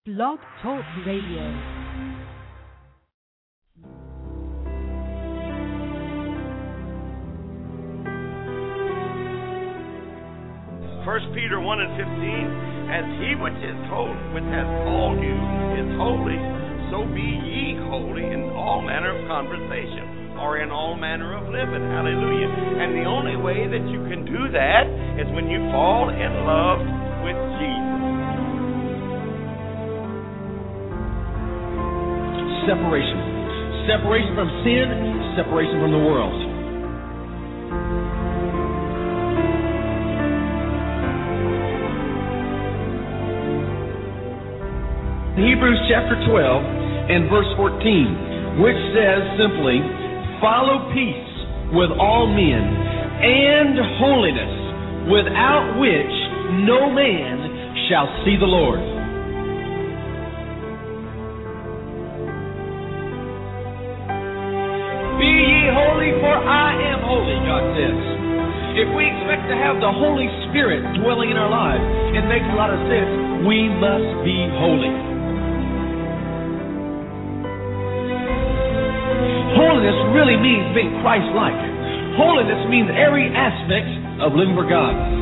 Blog Talk Radio. First Peter 1:15, as he which is holy, which has called you, is holy, so be ye holy in all manner of conversation, or in all manner of living. Hallelujah. And the only way that you can do that is when you fall in love with Jesus. Separation. Separation from sin, separation from the world. Hebrews chapter 12 and verse 14, which says simply, follow peace with all men and holiness, without which no man shall see the Lord. Be ye holy, for I am holy, God says. If we expect to have the Holy Spirit dwelling in our lives, it makes a lot of sense. We must be holy. Holiness really means being Christ-like. Holiness means every aspect of living for God.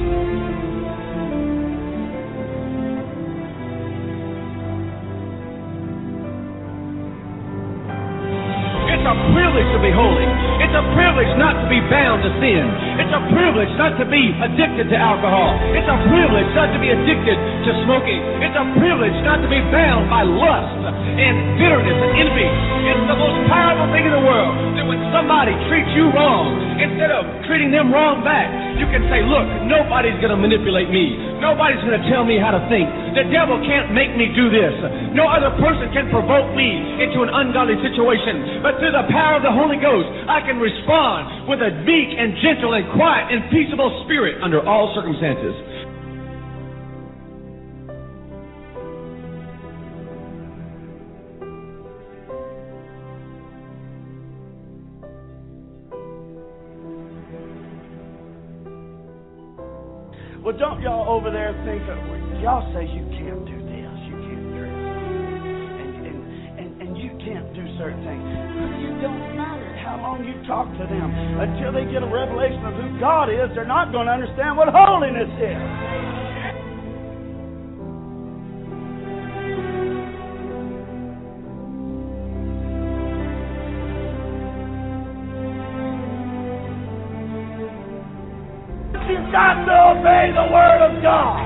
It's a privilege to be holy. It's a privilege not to be bound to sin. It's a privilege not to be addicted to alcohol. It's a privilege not to be addicted to smoking. It's a privilege not to be bound by lust and bitterness and envy. It's the most powerful thing in the world that when somebody treats you wrong, instead of treating them wrong back, you can say, look, nobody's going to manipulate me. Nobody's going to tell me how to think. The devil can't make me do this. No other person can provoke me into an ungodly situation. But through the power of the Holy Ghost, I can respond with a meek and gentle and quiet and peaceable spirit under all circumstances. Well, don't y'all over there think of, y'all say you can't do this, you can't dress, and you can't do certain things. It don't matter how long you talk to them. Until they get a revelation of who God is, they're not going to understand what holiness is. You've got to obey the Word of God.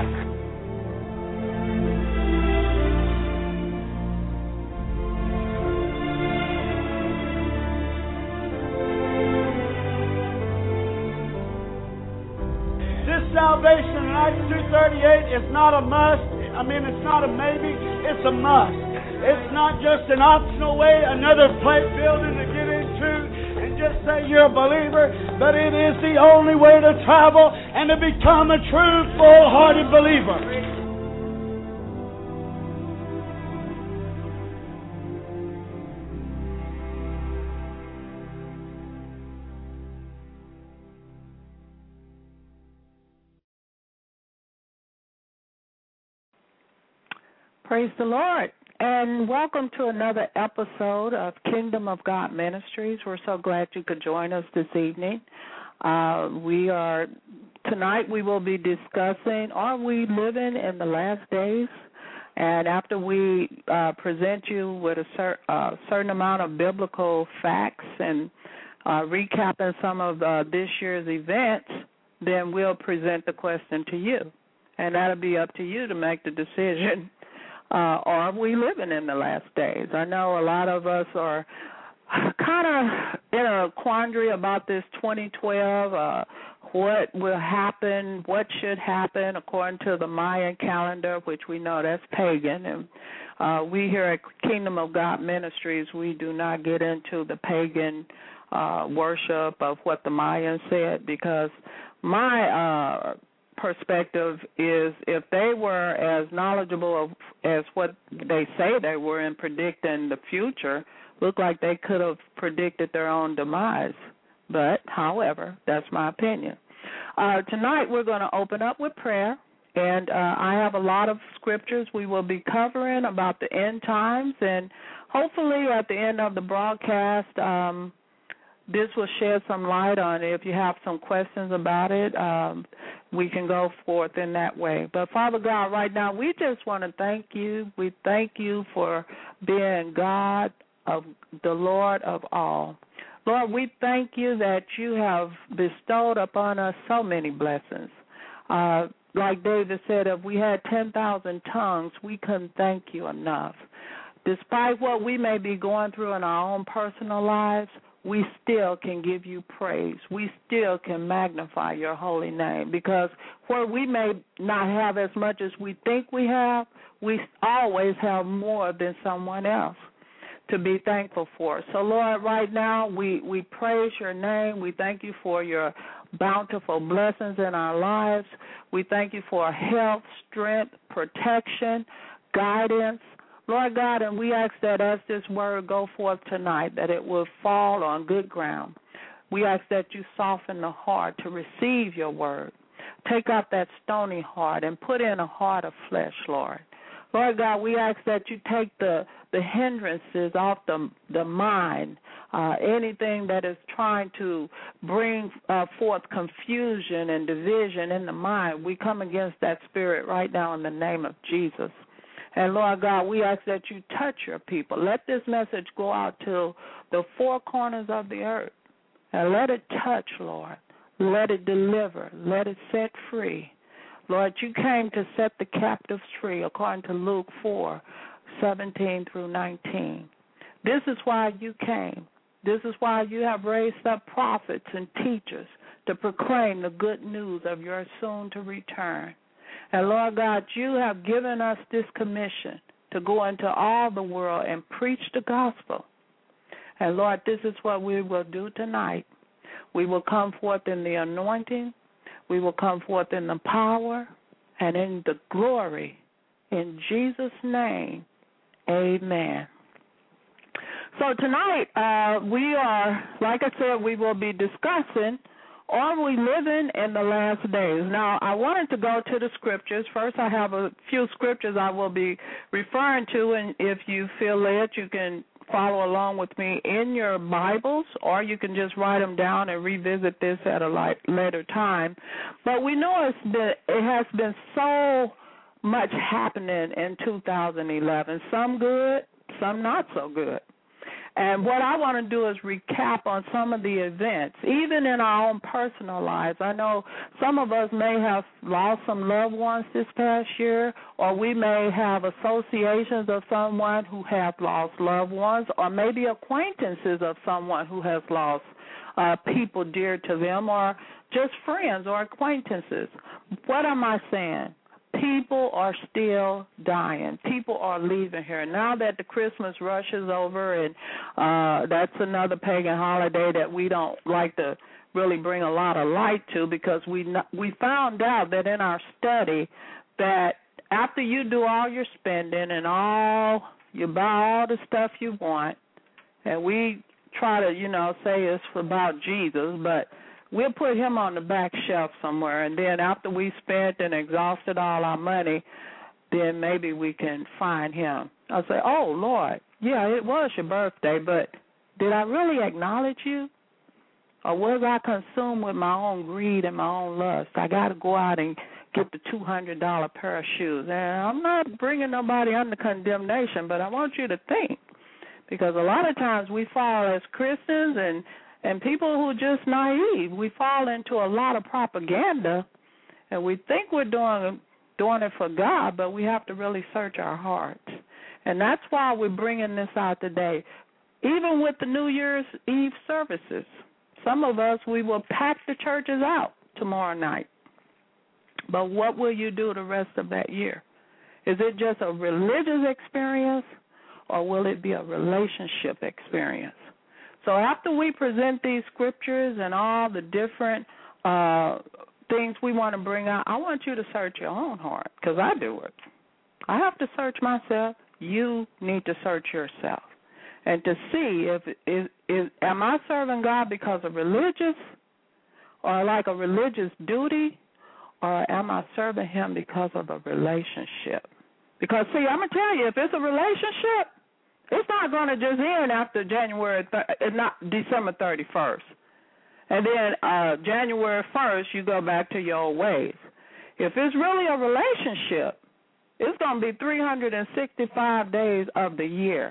This salvation in Acts 2:38 is not a must. It's not a maybe. It's a must. It's not just an optional way, another plate building to get into. Just say you're a believer, but it is the only way to travel and to become a true, full-hearted believer. Praise the Lord. And welcome to another episode of Kingdom of God Ministries. We're so glad you could join us this evening. Tonight we will be discussing, are we living in the last days? And after we present you with a certain amount of biblical facts and recapping some of this year's events, then we'll present the question to you. And that'll be up to you to make the decision. Are we living in the last days? I know a lot of us are kind of in a quandary about this 2012, what will happen, what should happen according to the Mayan calendar, which we know that's pagan. And we here at Kingdom of God Ministries, we do not get into the pagan worship of what the Mayans said, because my perspective is, if they were as knowledgeable as what they say they were in predicting the future, look like they could have predicted their own demise. But, however, that's my opinion. Tonight we're going to open up with prayer, And I have a lot of scriptures we will be covering about the end times, and hopefully at the end of the broadcast, this will shed some light on it. If you have some questions about it, we can go forth in that way. But, Father God, right now we just want to thank you. We thank you for being God, of the Lord of all. Lord, we thank you that you have bestowed upon us so many blessings. Like David said, if we had 10,000 tongues, we couldn't thank you enough. Despite what we may be going through in our own personal lives, we still can give you praise. We still can magnify your holy name, because where we may not have as much as we think we have, we always have more than someone else to be thankful for. So, Lord, right now we praise your name. We thank you for your bountiful blessings in our lives. We thank you for health, strength, protection, guidance. Lord God, and we ask that as this word go forth tonight, that it will fall on good ground. We ask that you soften the heart to receive your word. Take out that stony heart and put in a heart of flesh, Lord. Lord God, we ask that you take the hindrances off the mind, anything that is trying to bring forth confusion and division in the mind. We come against that spirit right now in the name of Jesus. And, Lord God, we ask that you touch your people. Let this message go out to the four corners of the earth. And let it touch, Lord. Let it deliver. Let it set free. Lord, you came to set the captives free, according to Luke 4:17 through 19. This is why you came. This is why you have raised up prophets and teachers to proclaim the good news of your soon-to return. And, Lord God, you have given us this commission to go into all the world and preach the gospel. And, Lord, this is what we will do tonight. We will come forth in the anointing. We will come forth in the power and in the glory. In Jesus' name, amen. So tonight we are, like I said, we will be discussing, are we living in the last days? Now, I wanted to go to the scriptures. First, I have a few scriptures I will be referring to, and if you feel led, you can follow along with me in your Bibles, or you can just write them down and revisit this at a later time. But we know it has been so much happening in 2011, some good, some not so good. And what I want to do is recap on some of the events, even in our own personal lives. I know some of us may have lost some loved ones this past year, or we may have associations of someone who have lost loved ones, or maybe acquaintances of someone who has lost people dear to them, or just friends or acquaintances. What am I saying? People are still dying. People are leaving here. Now that the Christmas rush is over, and that's another pagan holiday that we don't like to really bring a lot of light to, because we found out that in our study that after you do all your spending and you buy all the stuff you want, and we try to, say it's about Jesus, but we'll put him on the back shelf somewhere, and then after we spent and exhausted all our money, then maybe we can find him. I'll say, oh, Lord, yeah, it was your birthday, but did I really acknowledge you? Or was I consumed with my own greed and my own lust? I got to go out and get the $200 pair of shoes. And I'm not bringing nobody under condemnation, but I want you to think, because a lot of times we fall as Christians and people who are just naive, we fall into a lot of propaganda, and we think we're doing it for God, but we have to really search our hearts. And that's why we're bringing this out today. Even with the New Year's Eve services, some of us, we will pack the churches out tomorrow night. But what will you do the rest of that year? Is it just a religious experience, or will it be a relationship experience? So after we present these scriptures and all the different things we want to bring out, I want you to search your own heart, because I do it. I have to search myself. You need to search yourself, and to see am I serving God because of religious, or like a religious duty, or am I serving him because of a relationship? Because, see, I'm going to tell you, if it's a relationship, it's not going to just end after December 31st. And then January 1st, you go back to your old ways. If it's really a relationship, it's going to be 365 days of the year,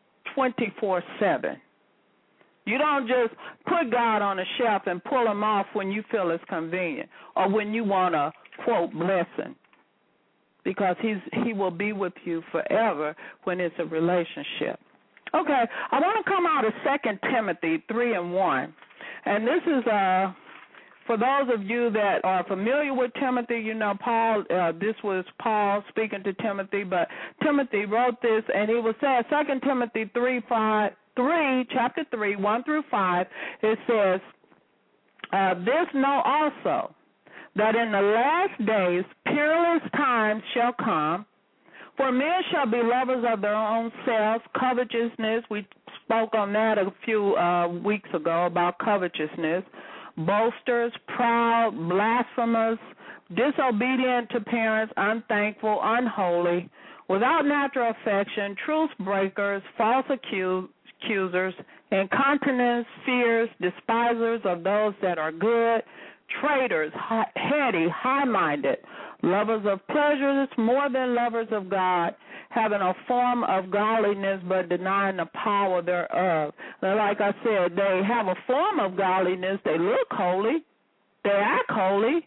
24/7. You don't just put God on a shelf and pull him off when you feel it's convenient or when you want a, quote, blessing, because he will be with you forever when it's a relationship. Okay, I want to come out of 2 Timothy 3:1, and this is for those of you that are familiar with Timothy. You know, Paul. This was Paul speaking to Timothy, but Timothy wrote this, and he was saying 2 Timothy 3, chapter 3, 1 through 5. It says, "This know also, that in the last days peerless times shall come, for men shall be lovers of their own selves, covetousness." We spoke on that a few weeks ago about covetousness. "Boasters, proud, blasphemers, disobedient to parents, unthankful, unholy, without natural affection, truth breakers, false accusers, incontinent, fierce, despisers of those that are good, traitors, heady, high-minded, lovers of pleasures more than lovers of God, having a form of godliness but denying the power thereof." Now, like I said, they have a form of godliness. They look holy. They act holy.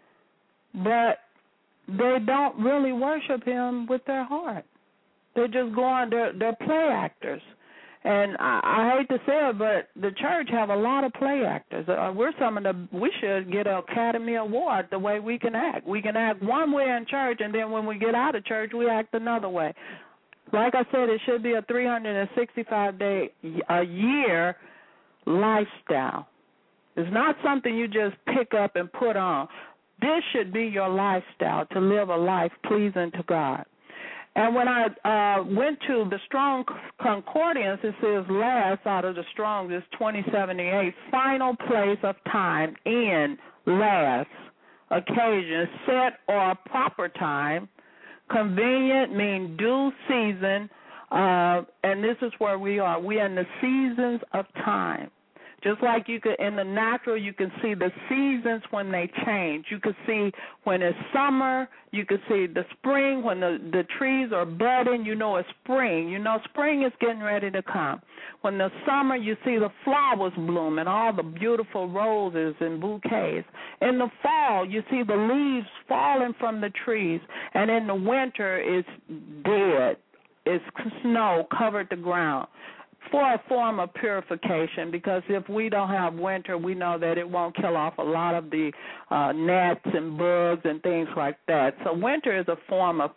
But they don't really worship him with their heart. They're just going, they're play actors. And I hate to say it, but the church have a lot of play actors. We should get an Academy Award the way we can act. We can act one way in church, and then when we get out of church, we act another way. Like I said, it should be a 365-day a year lifestyle. It's not something you just pick up and put on. This should be your lifestyle, to live a life pleasing to God. And when I went to the Strong Concordance, it says last out of the Strong is 2078, final place of time, in, last, occasion, set or proper time, convenient mean due season, and this is where we are. We are in the seasons of time. Just like you could, in the natural, you can see the seasons when they change. You can see when it's summer. You can see the spring when the trees are budding. You know it's spring. You know spring is getting ready to come. When the summer, you see the flowers bloom and all the beautiful roses and bouquets. In the fall, you see the leaves falling from the trees. And in the winter, it's dead. It's snow covered the ground, for a form of purification, because if we don't have winter, we know that it won't kill off a lot of the gnats and bugs and things like that. So winter is a form of,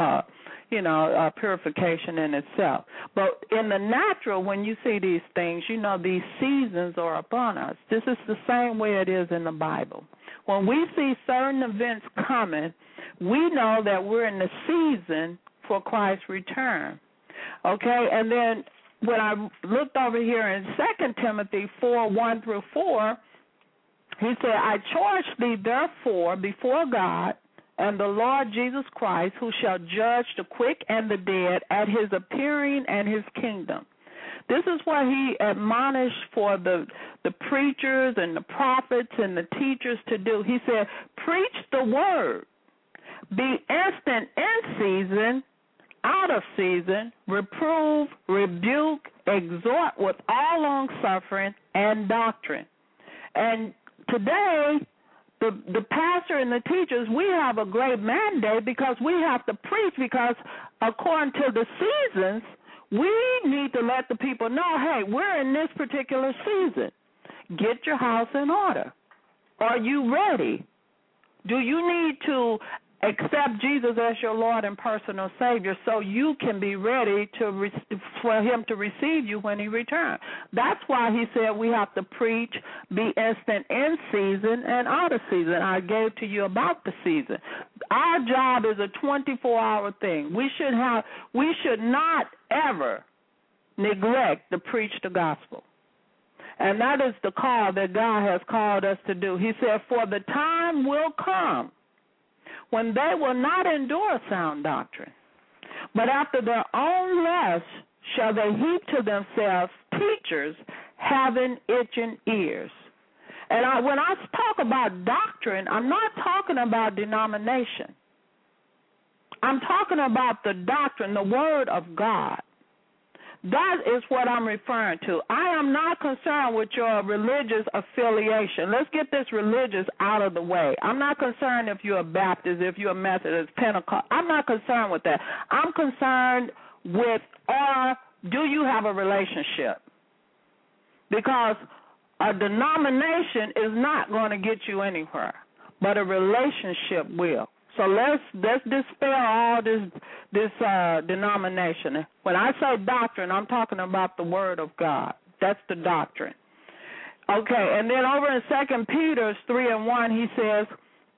purification in itself. But in the natural, when you see these things, you know these seasons are upon us. This is the same way it is in the Bible. When we see certain events coming, we know that we're in the season for Christ's return. Okay, and then when I looked over here in 2 Timothy 4, 1 through 4, he said, "I charge thee therefore before God and the Lord Jesus Christ, who shall judge the quick and the dead at his appearing and his kingdom." This is what he admonished for the preachers and the prophets and the teachers to do. He said, preach the word, be instant in season, out of season, reprove, rebuke, exhort with all long-suffering and doctrine. And today, the pastor and the teachers, we have a great mandate because we have to preach, because according to the seasons, we need to let the people know, hey, we're in this particular season. Get your house in order. Are you ready? Do you need to accept Jesus as your Lord and personal Savior so you can be ready for him to receive you when he returns? That's why he said we have to preach, be instant in season and out of season. I gave to you about the season. Our job is a 24-hour thing. We should not ever neglect to preach the gospel. And that is the call that God has called us to do. He said, for the time will come. when they will not endure sound doctrine, but after their own lust shall they heap to themselves teachers having itching ears. And when I talk about doctrine, I'm not talking about denomination. I'm talking about the doctrine, the Word of God. That is what I'm referring to. I am not concerned with your religious affiliation. Let's get this religious out of the way. I'm not concerned if you're a Baptist, if you're a Methodist, Pentecost. I'm not concerned with that. I'm concerned with, do you have a relationship? Because a denomination is not going to get you anywhere, but a relationship will. So let's dispel all this denomination. When I say doctrine, I'm talking about the Word of God. That's the doctrine. Okay, and then over in 2 Peter 3:1, he says,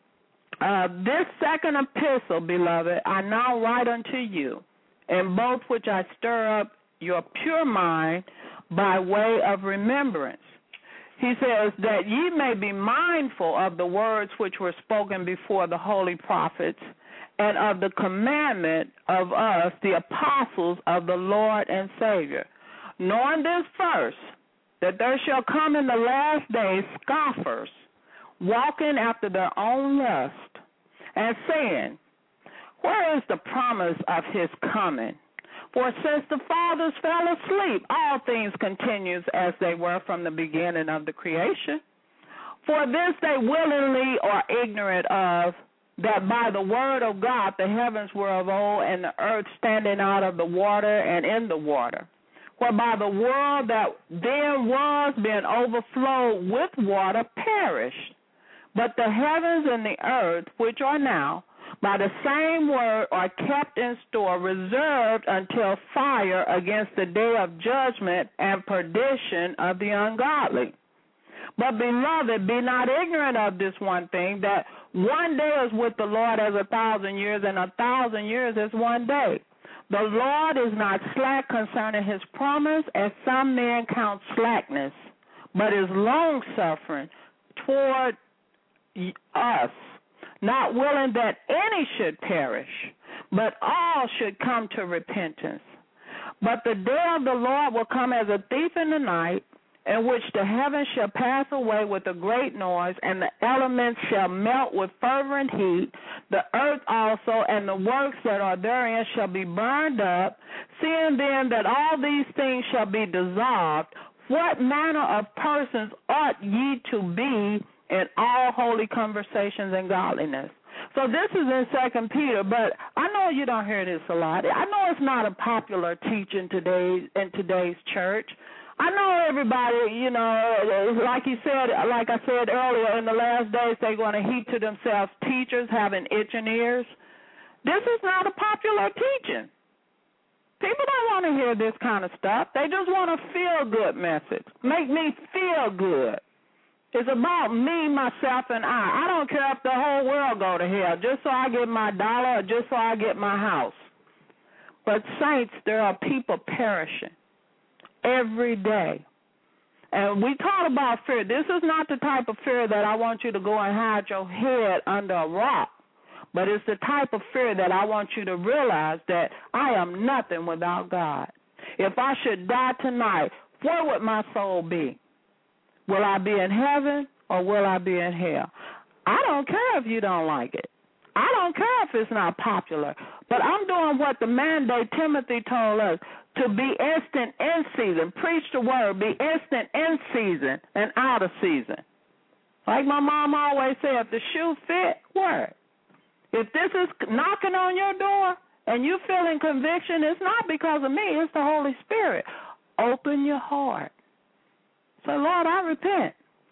this second epistle, beloved, I now write unto you, in both which I stir up your pure mind by way of remembrance. He says that ye may be mindful of the words which were spoken before the holy prophets, and of the commandment of us, the apostles of the Lord and Savior, knowing this first, that there shall come in the last days scoffers, walking after their own lust, and saying, where is the promise of his coming? For since the fathers fell asleep, all things continue as they were from the beginning of the creation. For this they willingly are ignorant of, that by the word of God the heavens were of old, and the earth standing out of the water and in the water. Whereby the world that then was, being overflowed with water, perished. But the heavens and the earth, which are now, by the same word are kept in store, reserved until fire against the day of judgment and perdition of the ungodly. But, beloved, be not ignorant of this one thing, that one day is with the Lord as 1,000 years, and 1,000 years is one day. The Lord is not slack concerning his promise, as some men count slackness, but is long-suffering toward us, not willing that any should perish, but all should come to repentance. But the day of the Lord will come as a thief in the night, in which the heavens shall pass away with a great noise, and the elements shall melt with fervent heat. The earth also and the works that are therein shall be burned up. Seeing then that all these things shall be dissolved, what manner of persons ought ye to be in all holy conversations and godliness? So this is in 2 Peter, but I know you don't hear this a lot. I know it's not a popular teaching today in today's church. I know everybody, like I said earlier, in the last days they're going to heap to themselves teachers having itching ears. This is not a popular teaching. People don't want to hear this kind of stuff. They just want a feel-good message. Make me feel good. It's about me, myself, and I. I don't care if the whole world go to hell just so I get my dollar or just so I get my house. But, saints, there are people perishing every day. And we talk about fear. This is not the type of fear that I want you to go and hide your head under a rock. But it's the type of fear that I want you to realize that I am nothing without God. If I should die tonight, where would my soul be? Will I be in heaven or will I be in hell? I don't care if you don't like it. I don't care if it's not popular. But I'm doing what the mandate Timothy told us, to be instant in season. Preach the word. Be instant in season and out of season. Like my mom always said, if the shoe fit, wear it. If this is knocking on your door and you feeling conviction, it's not because of me. It's the Holy Spirit. Open your heart. Say, Lord, I repent.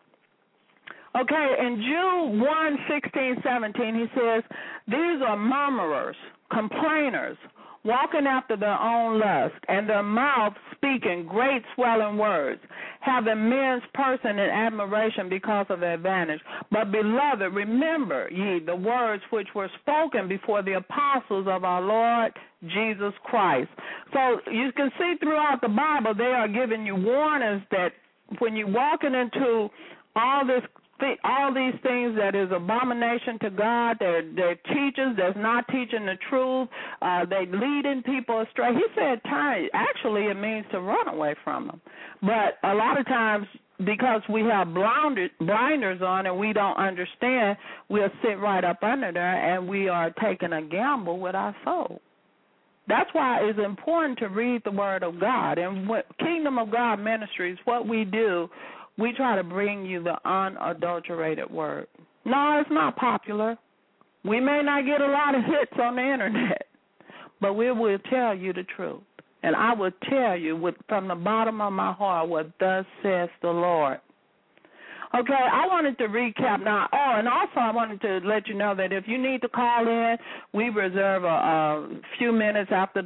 Okay, in Jude 1:16-17, he says, these are murmurers, complainers, walking after their own lust, and their mouth speaking great swelling words, having men's person in admiration because of their advantage. But, beloved, remember ye the words which were spoken before the apostles of our Lord Jesus Christ. So you can see throughout the Bible they are giving you warnings that when you're walking into all this all these things that is abomination to God. They're teachers that's not teaching the truth. They leading people astray. He said turn. Actually, it means to run away from them. But a lot of times, because we have blinders on and we don't understand, we'll sit right up under there and we are taking a gamble with our soul. That's why it's important to read the Word of God. And what Kingdom of God Ministries, what we do, we try to bring you the unadulterated Word. No, it's not popular. We may not get a lot of hits on the Internet, but we will tell you the truth. And I will tell you from the bottom of my heart what thus says the Lord. Okay, I wanted to recap now. Oh, and also I wanted to let you know that if you need to call in, we reserve a few minutes after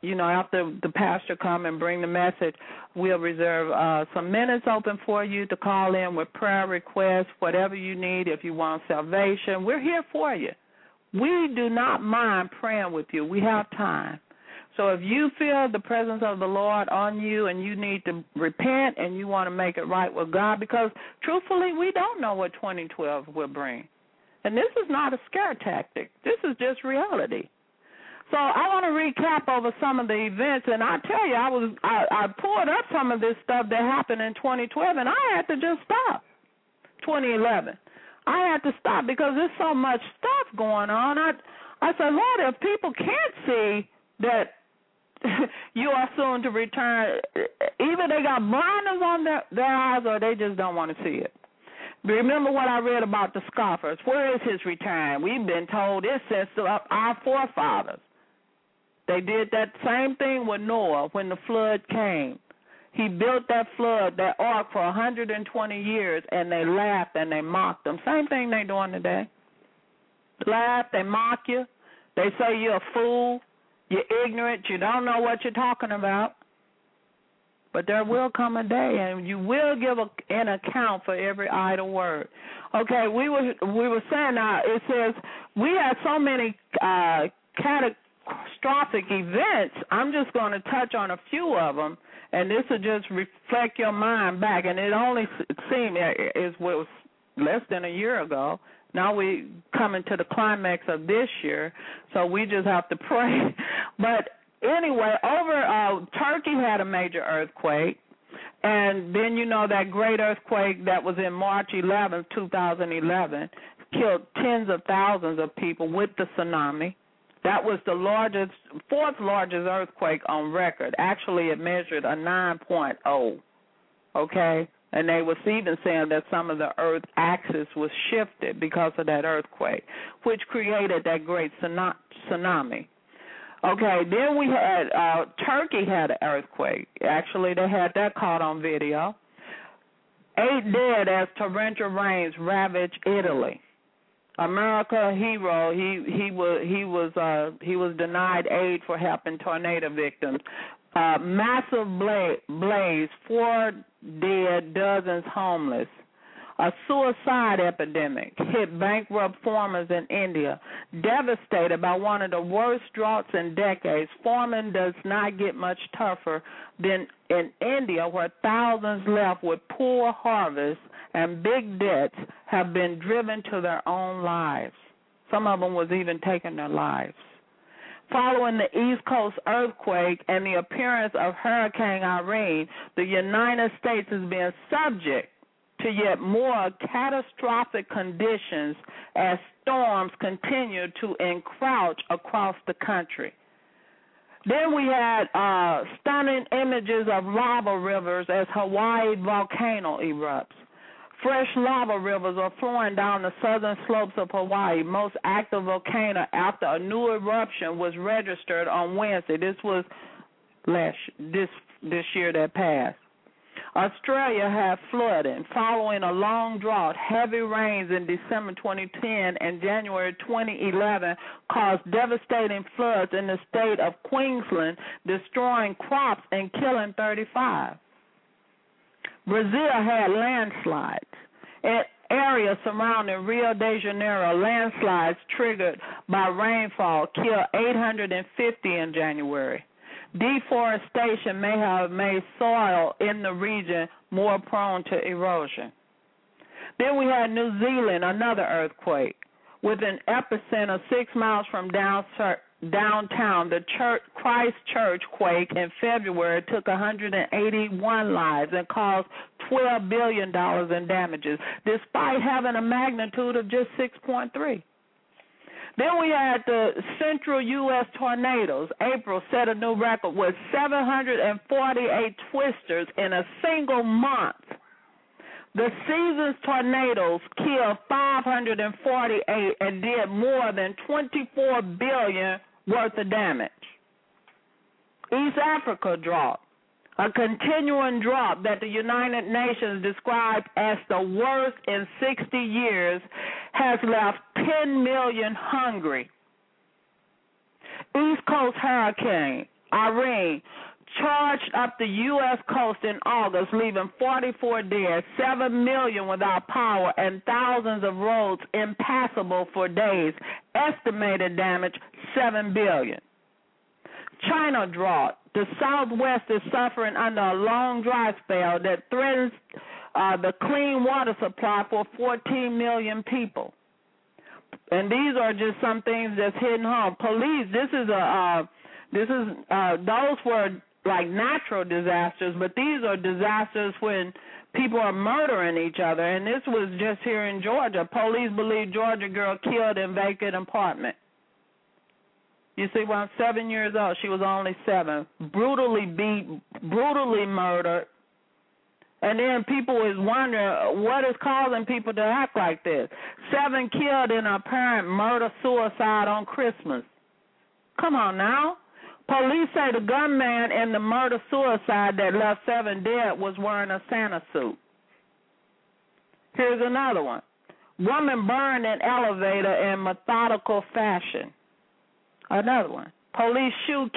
the pastor come and bring the message. We'll reserve some minutes open for you to call in with prayer requests, whatever you need. If you want salvation, we're here for you. We do not mind praying with you. We have time. So if you feel the presence of the Lord on you and you need to repent and you want to make it right with God, because truthfully, we don't know what 2012 will bring. And this is not a scare tactic. This is just reality. So I want to recap over some of the events, and I tell you, I pulled up some of this stuff that happened in 2012, and I had to just stop. 2011. I had to stop because there's so much stuff going on. I said, Lord, if people can't see that you are soon to return, either they got blinders on their eyes or they just don't want to see it. Remember what I read about the scoffers. Where is his return? We've been told this since our forefathers. They did that same thing with Noah when the flood came. He built that ark for 120 years, and they laughed and they mocked him. Same thing they're doing today. Laugh, they mock you. They say you're a fool. You're ignorant. You don't know what you're talking about. But there will come a day, and you will give an account for every idle word. Okay, we were saying now, it says we had so many catastrophic events. I'm just going to touch on a few of them, and this will just reflect your mind back. And it only seemed it was less than a year ago. Now we coming to the climax of this year, so we just have to pray. But anyway, Turkey had a major earthquake, and then that great earthquake that was in March 11th, 2011, killed tens of thousands of people with the tsunami. That was the fourth largest earthquake on record. Actually, it measured a 9.0, okay? And they was even saying that some of the earth axis was shifted because of that earthquake, which created that great tsunami. Okay, then we had Turkey had an earthquake. Actually, they had that caught on video. 8 dead as torrential rains ravaged Italy. America hero, he was denied aid for helping tornado victims. Massive blaze, 4 dead, dozens homeless. A suicide epidemic hit bankrupt farmers in India, devastated by one of the worst droughts in decades. Farming does not get much tougher than in India, where thousands left with poor harvests and big debts have been driven to their own lives. Some of them was even taking their lives. Following the East Coast earthquake and the appearance of Hurricane Irene, the United States is being subject to yet more catastrophic conditions as storms continue to encroach across the country. Then we had stunning images of lava rivers as Hawaii volcano erupts. Fresh lava rivers are flowing down the southern slopes of Hawaii, most active volcano after a new eruption was registered on Wednesday. This was this year that passed. Australia had flooding following a long drought. Heavy rains in December 2010 and January 2011 caused devastating floods in the state of Queensland, destroying crops and killing 35. Brazil had landslides. In areas surrounding Rio de Janeiro, landslides triggered by rainfall killed 850 in January. Deforestation may have made soil in the region more prone to erosion. Then we had New Zealand, another earthquake, with an epicenter 6 miles from downtown. The Christchurch quake in February took 181 lives and caused $12 billion in damages, despite having a magnitude of just 6.3. Then we had the central U.S. tornadoes. April set a new record with 748 twisters in a single month. The season's tornadoes killed 548 and did more than $24 billion worth of damage. East Africa drought, a continuing drought that the United Nations described as the worst in 60 years, has left 10 million hungry. East Coast hurricane Irene charged up the U.S. coast in August, leaving 44 dead, 7 million without power, and thousands of roads impassable for days. Estimated damage, $7 billion. China drought. The Southwest is suffering under a long dry spell that threatens the clean water supply for 14 million people. And these are just some things that's hitting home. Police, those were like natural disasters, but these are disasters when people are murdering each other. And this was just here in Georgia. Police believe Georgia girl killed in vacant apartment. You see, when I'm 7 years old, she was only 7, brutally beat, brutally murdered. And then people is wondering what is causing people to act like this. 7 killed in a apparent murder-suicide on Christmas. Come on now. Police say the gunman in the murder-suicide that left 7 dead was wearing a Santa suit. Here's another one. Woman burned in elevator in methodical fashion. Another one. Police shoot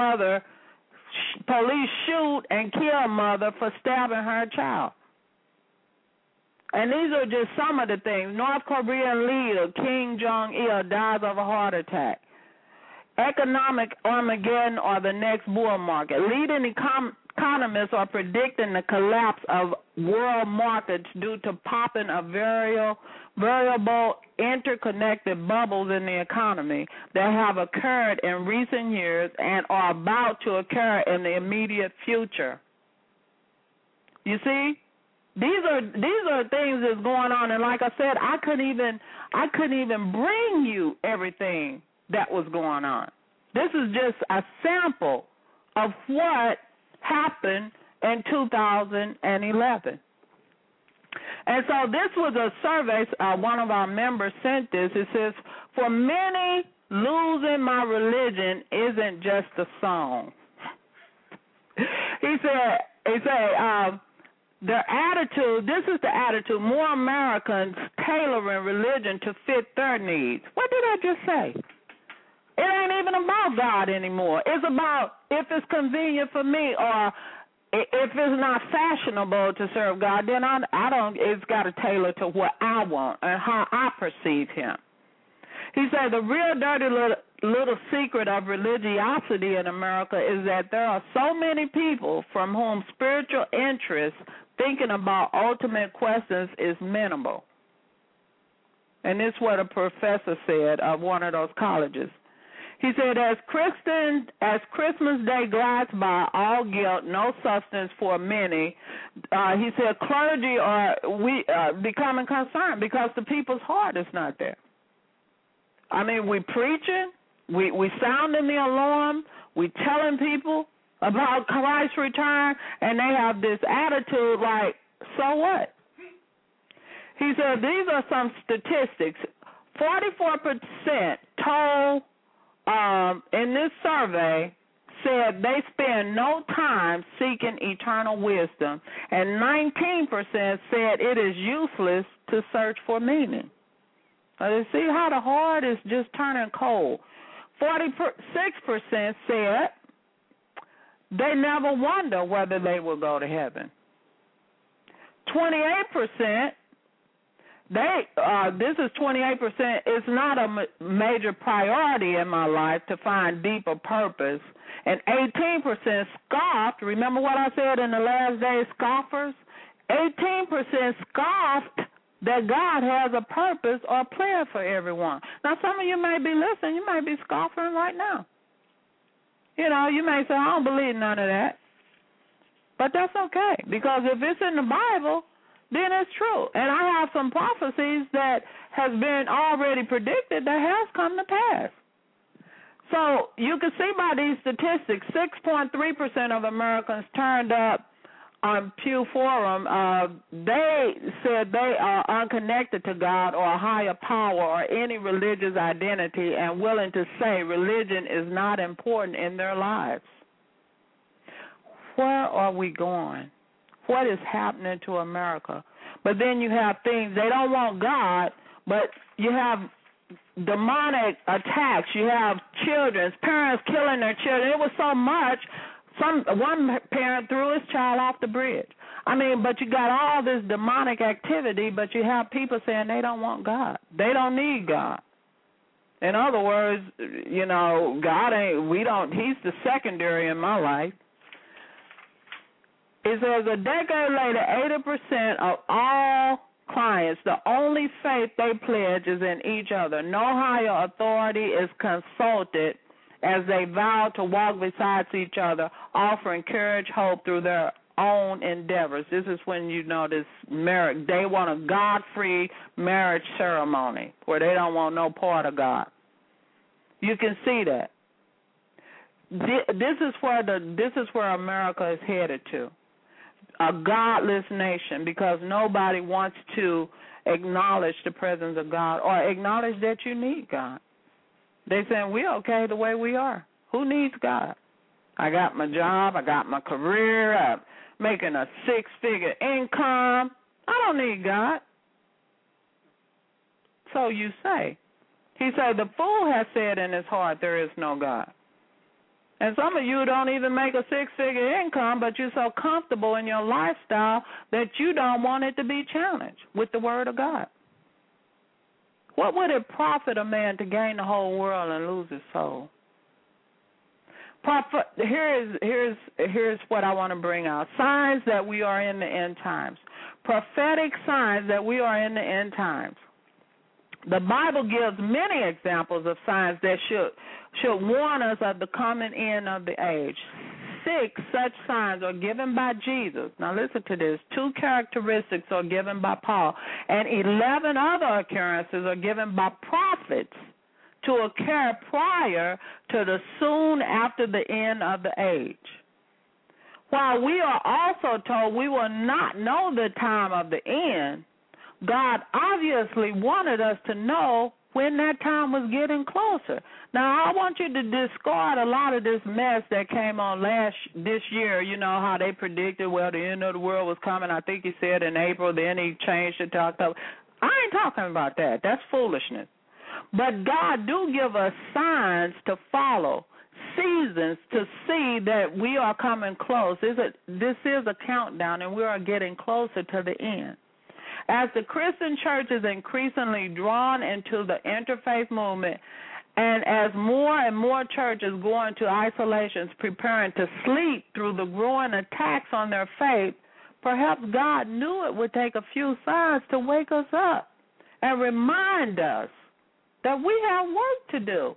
and kill mother for stabbing her child. And these are just some of the things. North Korean leader Kim Jong-il dies of a heart attack. Economic Armageddon or the next bull market. Leading economists are predicting the collapse of world markets due to popping of variable interconnected bubbles in the economy that have occurred in recent years and are about to occur in the immediate future. You see, these are things that's going on, and like I said, I couldn't even bring you everything that was going on. This is just a sample of what happened in 2011. And so this was a survey, one of our members sent this. It says, for many, losing my religion isn't just a song. He said, their attitude, this is the attitude, more Americans tailoring religion to fit their needs. What did I just say? It ain't even about God anymore. It's about if it's convenient for me, or if it's not fashionable to serve God, then I don't. It's got to tailor to what I want and how I perceive Him. He said the real dirty little secret of religiosity in America is that there are so many people from whom spiritual interest, thinking about ultimate questions, is minimal. And this is what a professor said of one of those colleges. He said, as Christmas Day glides by, all guilt, no substance for many, he said clergy are becoming concerned because the people's heart is not there. I mean, we preaching, we sounding the alarm, we telling people about Christ's return, and they have this attitude like, so what? He said these are some statistics. 44% told in this survey said they spend no time seeking eternal wisdom, and 19% said it is useless to search for meaning. You see how the heart is just turning cold. 46% said they never wonder whether they will go to heaven. 28%, this is 28%, it's not a major priority in my life to find deeper purpose. And 18% scoffed. Remember what I said in the last days, scoffers? 18% scoffed that God has a purpose or plan for everyone. Now, some of you may be listening. You may be scoffing right now. You know, you may say, I don't believe none of that. But that's okay, because if it's in the Bible, then it's true. And I have some prophecies that has been already predicted that has come to pass. So you can see by these statistics, 6.3% of Americans turned up on Pew Forum. They said they are unconnected to God or a higher power or any religious identity and willing to say religion is not important in their lives. Where are we going? What is happening to America? But then you have things, they don't want God, but you have demonic attacks. You have parents killing their children. It was so much, one parent threw his child off the bridge. I mean, but you got all this demonic activity, but you have people saying they don't want God. They don't need God. In other words, you know, he's the secondary in my life. It says a decade later, 80% of all clients, the only faith they pledge is in each other. No higher authority is consulted as they vow to walk beside each other, offering courage, hope through their own endeavors. This is when you know this marriage. They want a God-free marriage ceremony where they don't want no part of God. You can see that. This is where America is headed to. A godless nation, because nobody wants to acknowledge the presence of God or acknowledge that you need God. They saying we're okay the way we are. Who needs God? I got my job, I got my career, I'm making a 6-figure income. I don't need God. So you say. He said, the fool has said in his heart there is no God. And some of you don't even make a 6-figure income, but you're so comfortable in your lifestyle that you don't want it to be challenged with the Word of God. What would it profit a man to gain the whole world and lose his soul? Here's what I want to bring out. Signs that we are in the end times. Prophetic signs that we are in the end times. The Bible gives many examples of signs that should warn us of the coming end of the age. 6 such signs are given by Jesus. Now listen to this. 2 characteristics are given by Paul, and 11 other occurrences are given by prophets to occur prior to the soon after the end of the age. While we are also told we will not know the time of the end, God obviously wanted us to know when that time was getting closer. Now, I want you to discard a lot of this mess that came on this year. You know how they predicted, well, the end of the world was coming. I think he said in April, then he changed it to October. I ain't talking about that. That's foolishness. But God do give us signs to follow, seasons to see that we are coming close. This is a countdown, and we are getting closer to the end. As the Christian church is increasingly drawn into the interfaith movement, and as more and more churches go into isolations, preparing to sleep through the growing attacks on their faith, perhaps God knew it would take a few signs to wake us up and remind us that we have work to do.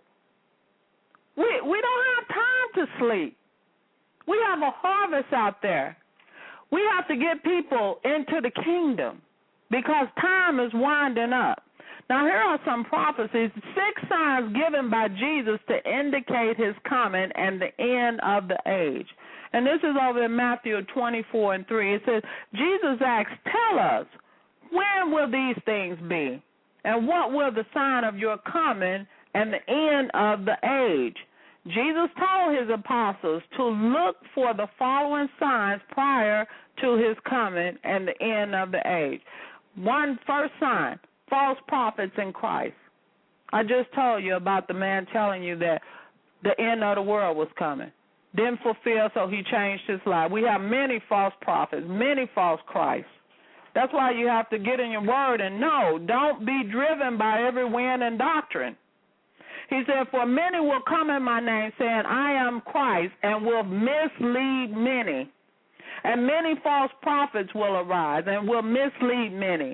We don't have time to sleep. We have a harvest out there. We have to get people into the kingdom, because time is winding up. Now, here are some prophecies, 6 signs given by Jesus to indicate his coming and the end of the age. And this is over in Matthew 24:3. It says, Jesus asked, tell us, when will these things be? And what will the sign of your coming and the end of the age? Jesus told his apostles to look for the following signs prior to his coming and the end of the age. First sign, false prophets in Christ. I just told you about the man telling you that the end of the world was coming. Didn't fulfill, so he changed his life. We have many false prophets, many false Christs. That's why you have to get in your word and know. Don't be driven by every wind and doctrine. He said, for many will come in my name saying, I am Christ, and will mislead many. And many false prophets will arise and will mislead many.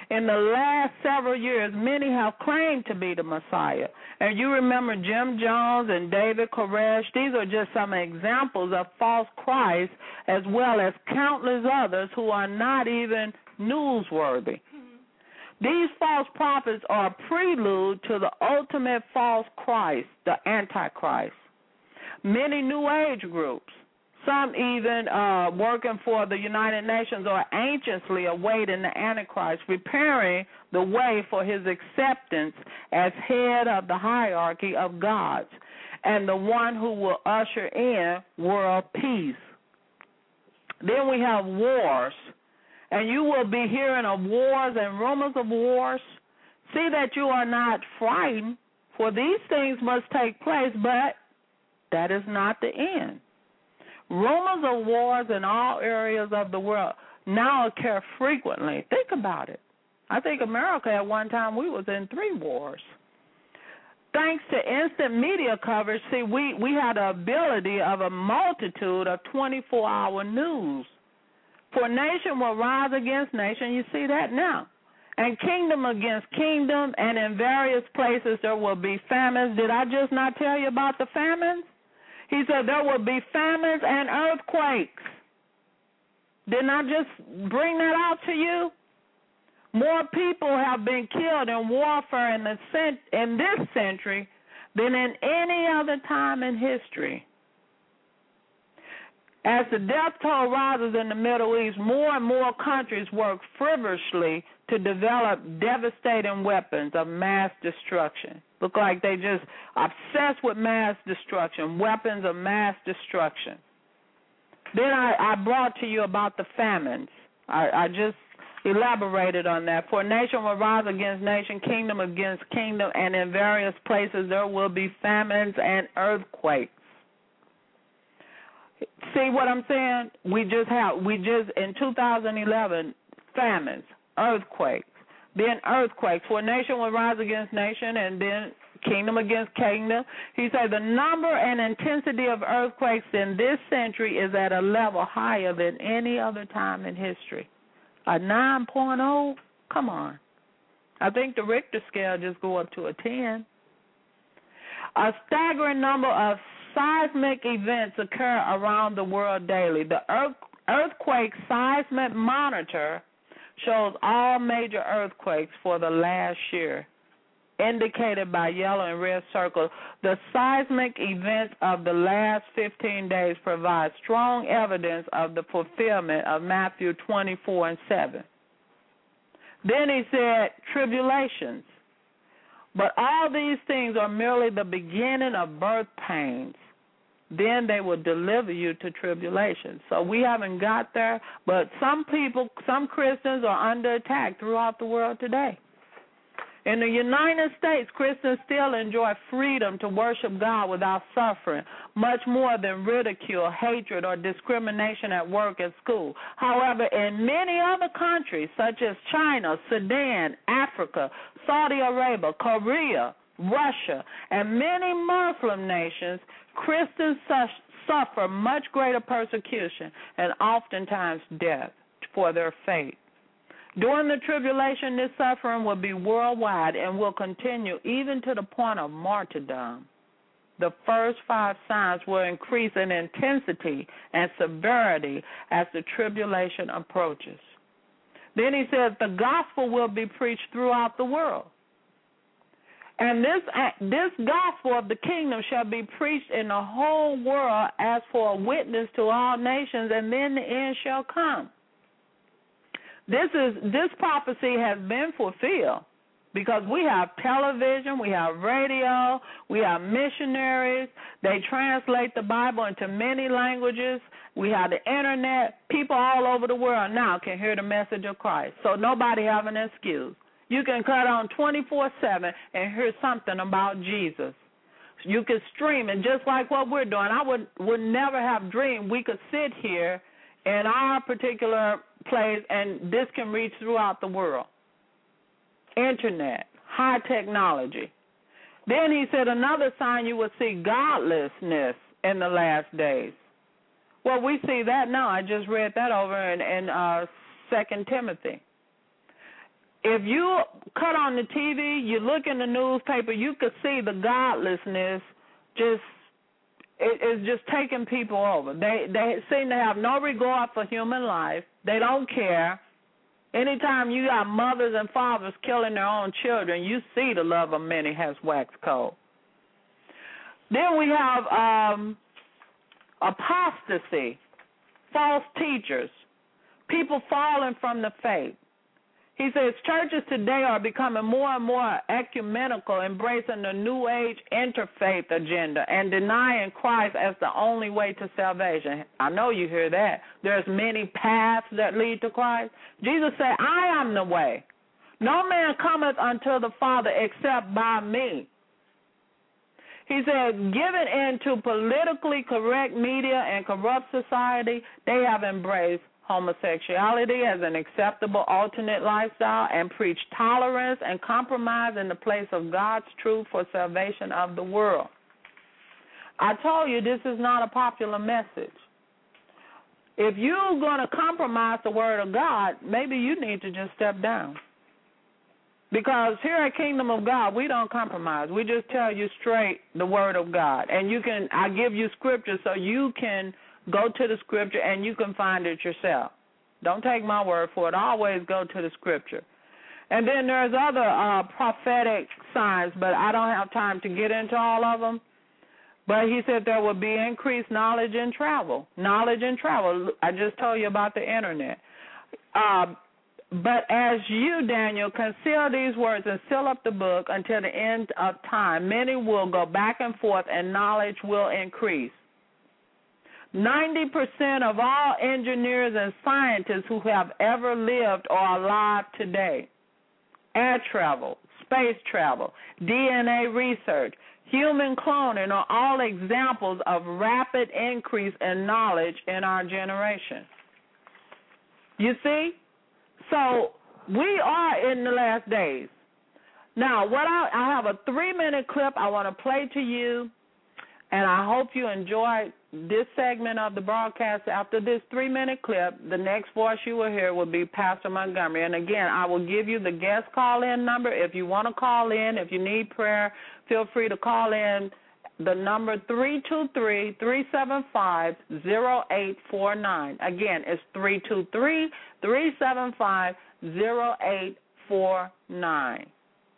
In the last several years, many have claimed to be the Messiah. And you remember Jim Jones and David Koresh. These are just some examples of false Christs, as well as countless others who are not even newsworthy. These false prophets are a prelude to the ultimate false Christ, the Antichrist. Many New Age groups, some even working for the United Nations, are anxiously awaiting the Antichrist, preparing the way for his acceptance as head of the hierarchy of gods and the one who will usher in world peace. Then we have wars. And you will be hearing of wars and rumors of wars. See that you are not frightened, for these things must take place, but that is not the end. Rumors of wars in all areas of the world now occur frequently. Think about it. I think America at one time, we was in 3 wars. Thanks to instant media coverage, see, we had the ability of a multitude of 24-hour news. For nation will rise against nation. You see that now. And kingdom against kingdom, and in various places there will be famines. Did I just not tell you about the famines? He said there will be famines and earthquakes. Didn't I just bring that out to you? More people have been killed in warfare in this century than in any other time in history. As the death toll rises in the Middle East, more and more countries work feverishly to develop devastating weapons of mass destruction. Look like they just obsessed with mass destruction, weapons of mass destruction. Then I brought to you about the famines. I just elaborated on that. For nation will rise against nation, kingdom against kingdom, and in various places there will be famines and earthquakes. See what I'm saying? We just in 2011, famines, earthquakes, then earthquakes. For nation will rise against nation, and then kingdom against kingdom. He said the number and intensity of earthquakes in this century is at a level higher than any other time in history. A 9.0? Come on. I think the Richter scale just go up to a 10. A staggering number of seismic events occur around the world daily. The Earthquake Seismic Monitor shows all major earthquakes for the last year, indicated by yellow and red circles. The seismic events of the last 15 days provide strong evidence of the fulfillment of Matthew 24:7. Then he said, tribulations. But all these things are merely the beginning of birth pains. Then they will deliver you to tribulation. So we haven't got there, but some people, some Christians are under attack throughout the world today. In the United States, Christians still enjoy freedom to worship God without suffering, much more than ridicule, hatred, or discrimination at work and school. However, in many other countries, such as China, Sudan, Africa, Saudi Arabia, Korea, Russia, and many Muslim nations, Christians suffer much greater persecution and oftentimes death for their faith. During the tribulation, this suffering will be worldwide and will continue even to the point of martyrdom. The first 5 signs will increase in intensity and severity as the tribulation approaches. Then he says the gospel will be preached throughout the world. And this gospel of the kingdom shall be preached in the whole world as for a witness to all nations, and then the end shall come. This prophecy has been fulfilled because we have television, we have radio, we have missionaries. They translate the Bible into many languages. We have the internet. People all over the world now can hear the message of Christ. So nobody have an excuse. You can cut on 24/7 and hear something about Jesus. You can stream it just like what we're doing. I would never have dreamed we could sit here in our particular place and this can reach throughout the world. Internet, high technology. Then he said another sign you will see godlessness in the last days. Well, we see that now. I just read that over in 2 Timothy. if you cut on the TV, you look in the newspaper, you could see the godlessness it's just taking people over. They seem to have no regard for human life. They don't care. Anytime you got mothers and fathers killing their own children, you see the love of many has waxed cold. Then we have apostasy, false teachers, people falling from the faith. He says churches today are becoming more and more ecumenical, embracing the New Age interfaith agenda and denying Christ as the only way to salvation. I know you hear that. There's many paths that lead to Christ. Jesus said, I am the way. No man cometh unto the Father except by me. He said, given into politically correct media and corrupt society, they have embraced homosexuality as an acceptable alternate lifestyle and preach tolerance and compromise in the place of God's truth for salvation of the world. I told you this is not a popular message. If you're going to compromise the Word of God, maybe you need to just step down. Because here at Kingdom of God, we don't compromise. We just tell you straight the Word of God. And I give you scripture so you can go to the scripture and you can find it yourself. Don't take my word for it. Always go to the scripture. And then there's other prophetic signs, but I don't have time to get into all of them. But he said there will be increased knowledge and travel. Knowledge and travel. I just told you about the internet. But as you, Daniel, conceal these words and seal up the book until the end of time, many will go back and forth and knowledge will increase. 90% of all engineers and scientists who have ever lived are alive today. Air travel, space travel, DNA research, human cloning are all examples of rapid increase in knowledge in our generation. You see? So we are in the last days. Now, I have a 3-minute clip I want to play to you, and I hope you enjoy this segment of the broadcast. After this 3-minute clip, the next voice you will hear will be Pastor Montgomery. And, again, I will give you the guest call-in number. If you want to call in, if you need prayer, feel free to call in. The number 323-375-0849. Again, it's 323-375-0849.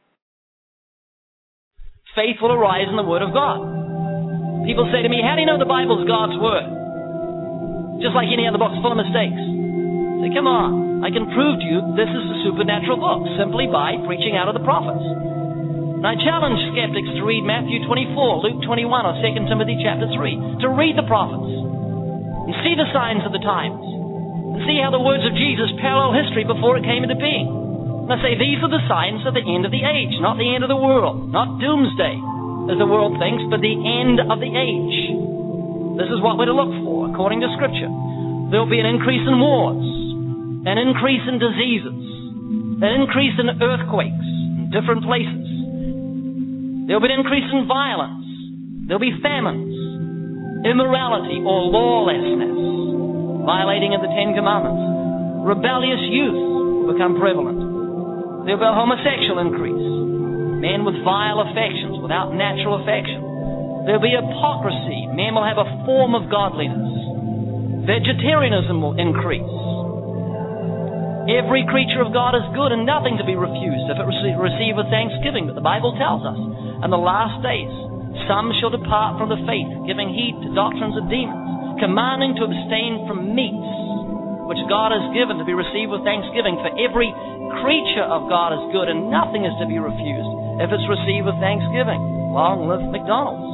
Faith will arise in the Word of God. People say to me, how do you know the Bible's God's Word? Just like any other book, it's full of mistakes. I say, come on, I can prove to you this is a supernatural book simply by preaching out of the prophets. And I challenge skeptics to read Matthew 24, Luke 21, or 2 Timothy chapter 3, to read the prophets and see the signs of the times and see how the words of Jesus parallel history before it came into being. And I say these are the signs of the end of the age, not the end of the world, not doomsday, as the world thinks, but the end of the age. This is what we're to look for, according to Scripture. There will be an increase in wars, an increase in diseases, an increase in earthquakes in different places. There will be an increase in violence. There will be famines, immorality or lawlessness, violating of the Ten Commandments. Rebellious youth will become prevalent. There will be a homosexual increase. Men with vile affections, without natural affection. There will be hypocrisy. Men will have a form of godliness. Vegetarianism will increase. Every creature of God is good and nothing to be refused if it receive with thanksgiving. But the Bible tells us, in the last days, some shall depart from the faith, giving heed to doctrines of demons, commanding to abstain from meats, which God has given to be received with thanksgiving. For every creature of God is good and nothing is to be refused if it's received with thanksgiving. Long live McDonald's.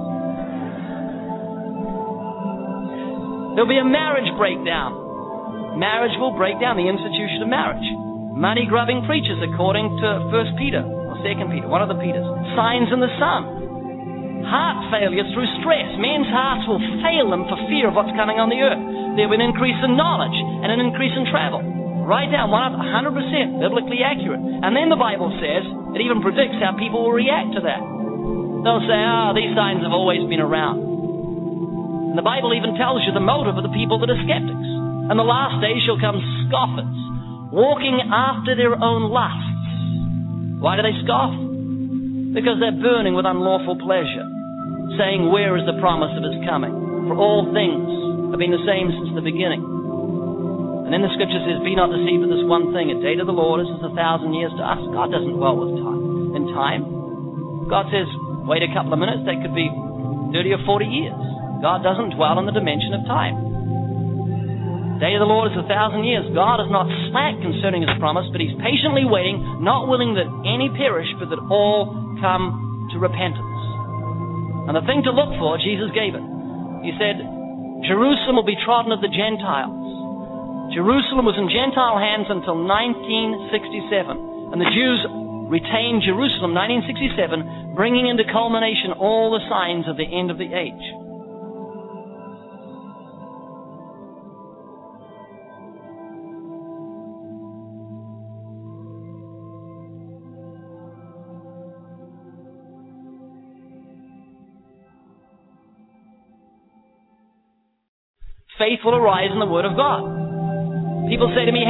There'll be a marriage breakdown. Marriage will break down, the institution of marriage. Money-grubbing preachers, according to 1 Peter, or 2 Peter, one of the Peters. Signs in the sun. Heart failure through stress. Men's hearts will fail them for fear of what's coming on the earth. There will be an increase in knowledge and an increase in travel. Write down 100% biblically accurate. And then the Bible says, it even predicts how people will react to that. They'll say, these signs have always been around. And the Bible even tells you the motive of the people that are skeptics. In the last days shall come scoffers, walking after their own lusts. Why do they scoff? Because they're burning with unlawful pleasure, saying, where is the promise of his coming? For all things have been the same since the beginning. And then the scripture says, be not deceived with this one thing. A day to the Lord is as 1,000 years to us. God doesn't dwell with time. God says, wait a couple of minutes. That could be 30 or 40 years. God doesn't dwell in the dimension of time. The day of the Lord is 1,000 years. God is not slack concerning his promise, but he's patiently waiting, not willing that any perish, but that all come to repentance. And the thing to look for, Jesus gave it. He said, Jerusalem will be trodden of the Gentiles. Jerusalem was in Gentile hands until 1967. And the Jews retained Jerusalem 1967, bringing into culmination all the signs of the end of the age. Faith will arise in the Word of God. People say to me,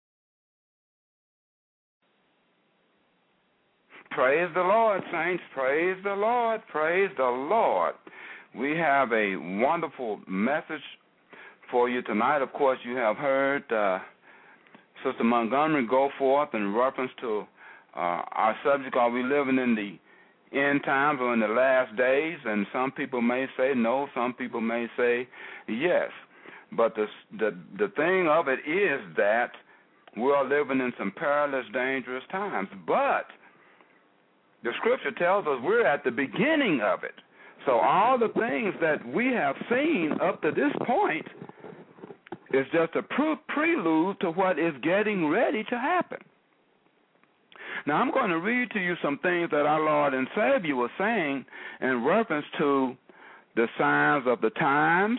praise the Lord, saints. Praise the Lord. Praise the Lord. We have a wonderful message for you tonight. Of course, you have heard Sister Montgomery go forth in reference to our subject, are we living in the end times or in the last days? And some people may say no, some people may say yes. But the thing of it is that we're living in some perilous, dangerous times. But the Scripture tells us we're at the beginning of it. So all the things that we have seen up to this point is just a prelude to what is getting ready to happen. Now, I'm going to read to you some things that our Lord and Savior was saying in reference to the signs of the times,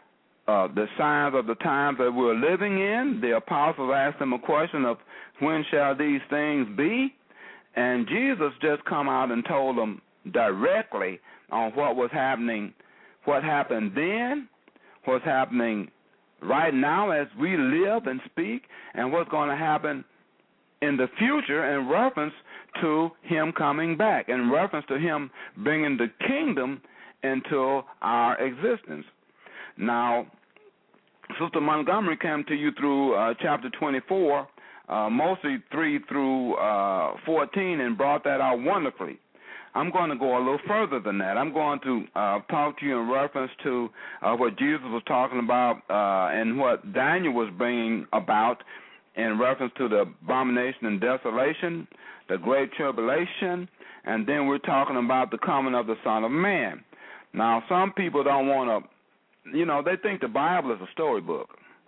that we're living in. The apostles asked him a question of when shall these things be? And Jesus just come out and told them directly on what was happening, what happened then, what's happening right now as we live and speak, and what's going to happen in the future in reference to him coming back, in reference to him bringing the kingdom into our existence. Now, Sister Montgomery came to you through chapter 24, mostly 3 through 14, and brought that out wonderfully. I'm going to go a little further than that. I'm going to talk to you in reference to what Jesus was talking about and what Daniel was bringing about in reference to the abomination and desolation, the great tribulation, and then we're talking about the coming of the Son of Man. Now, some people don't want to, they think the Bible is a storybook.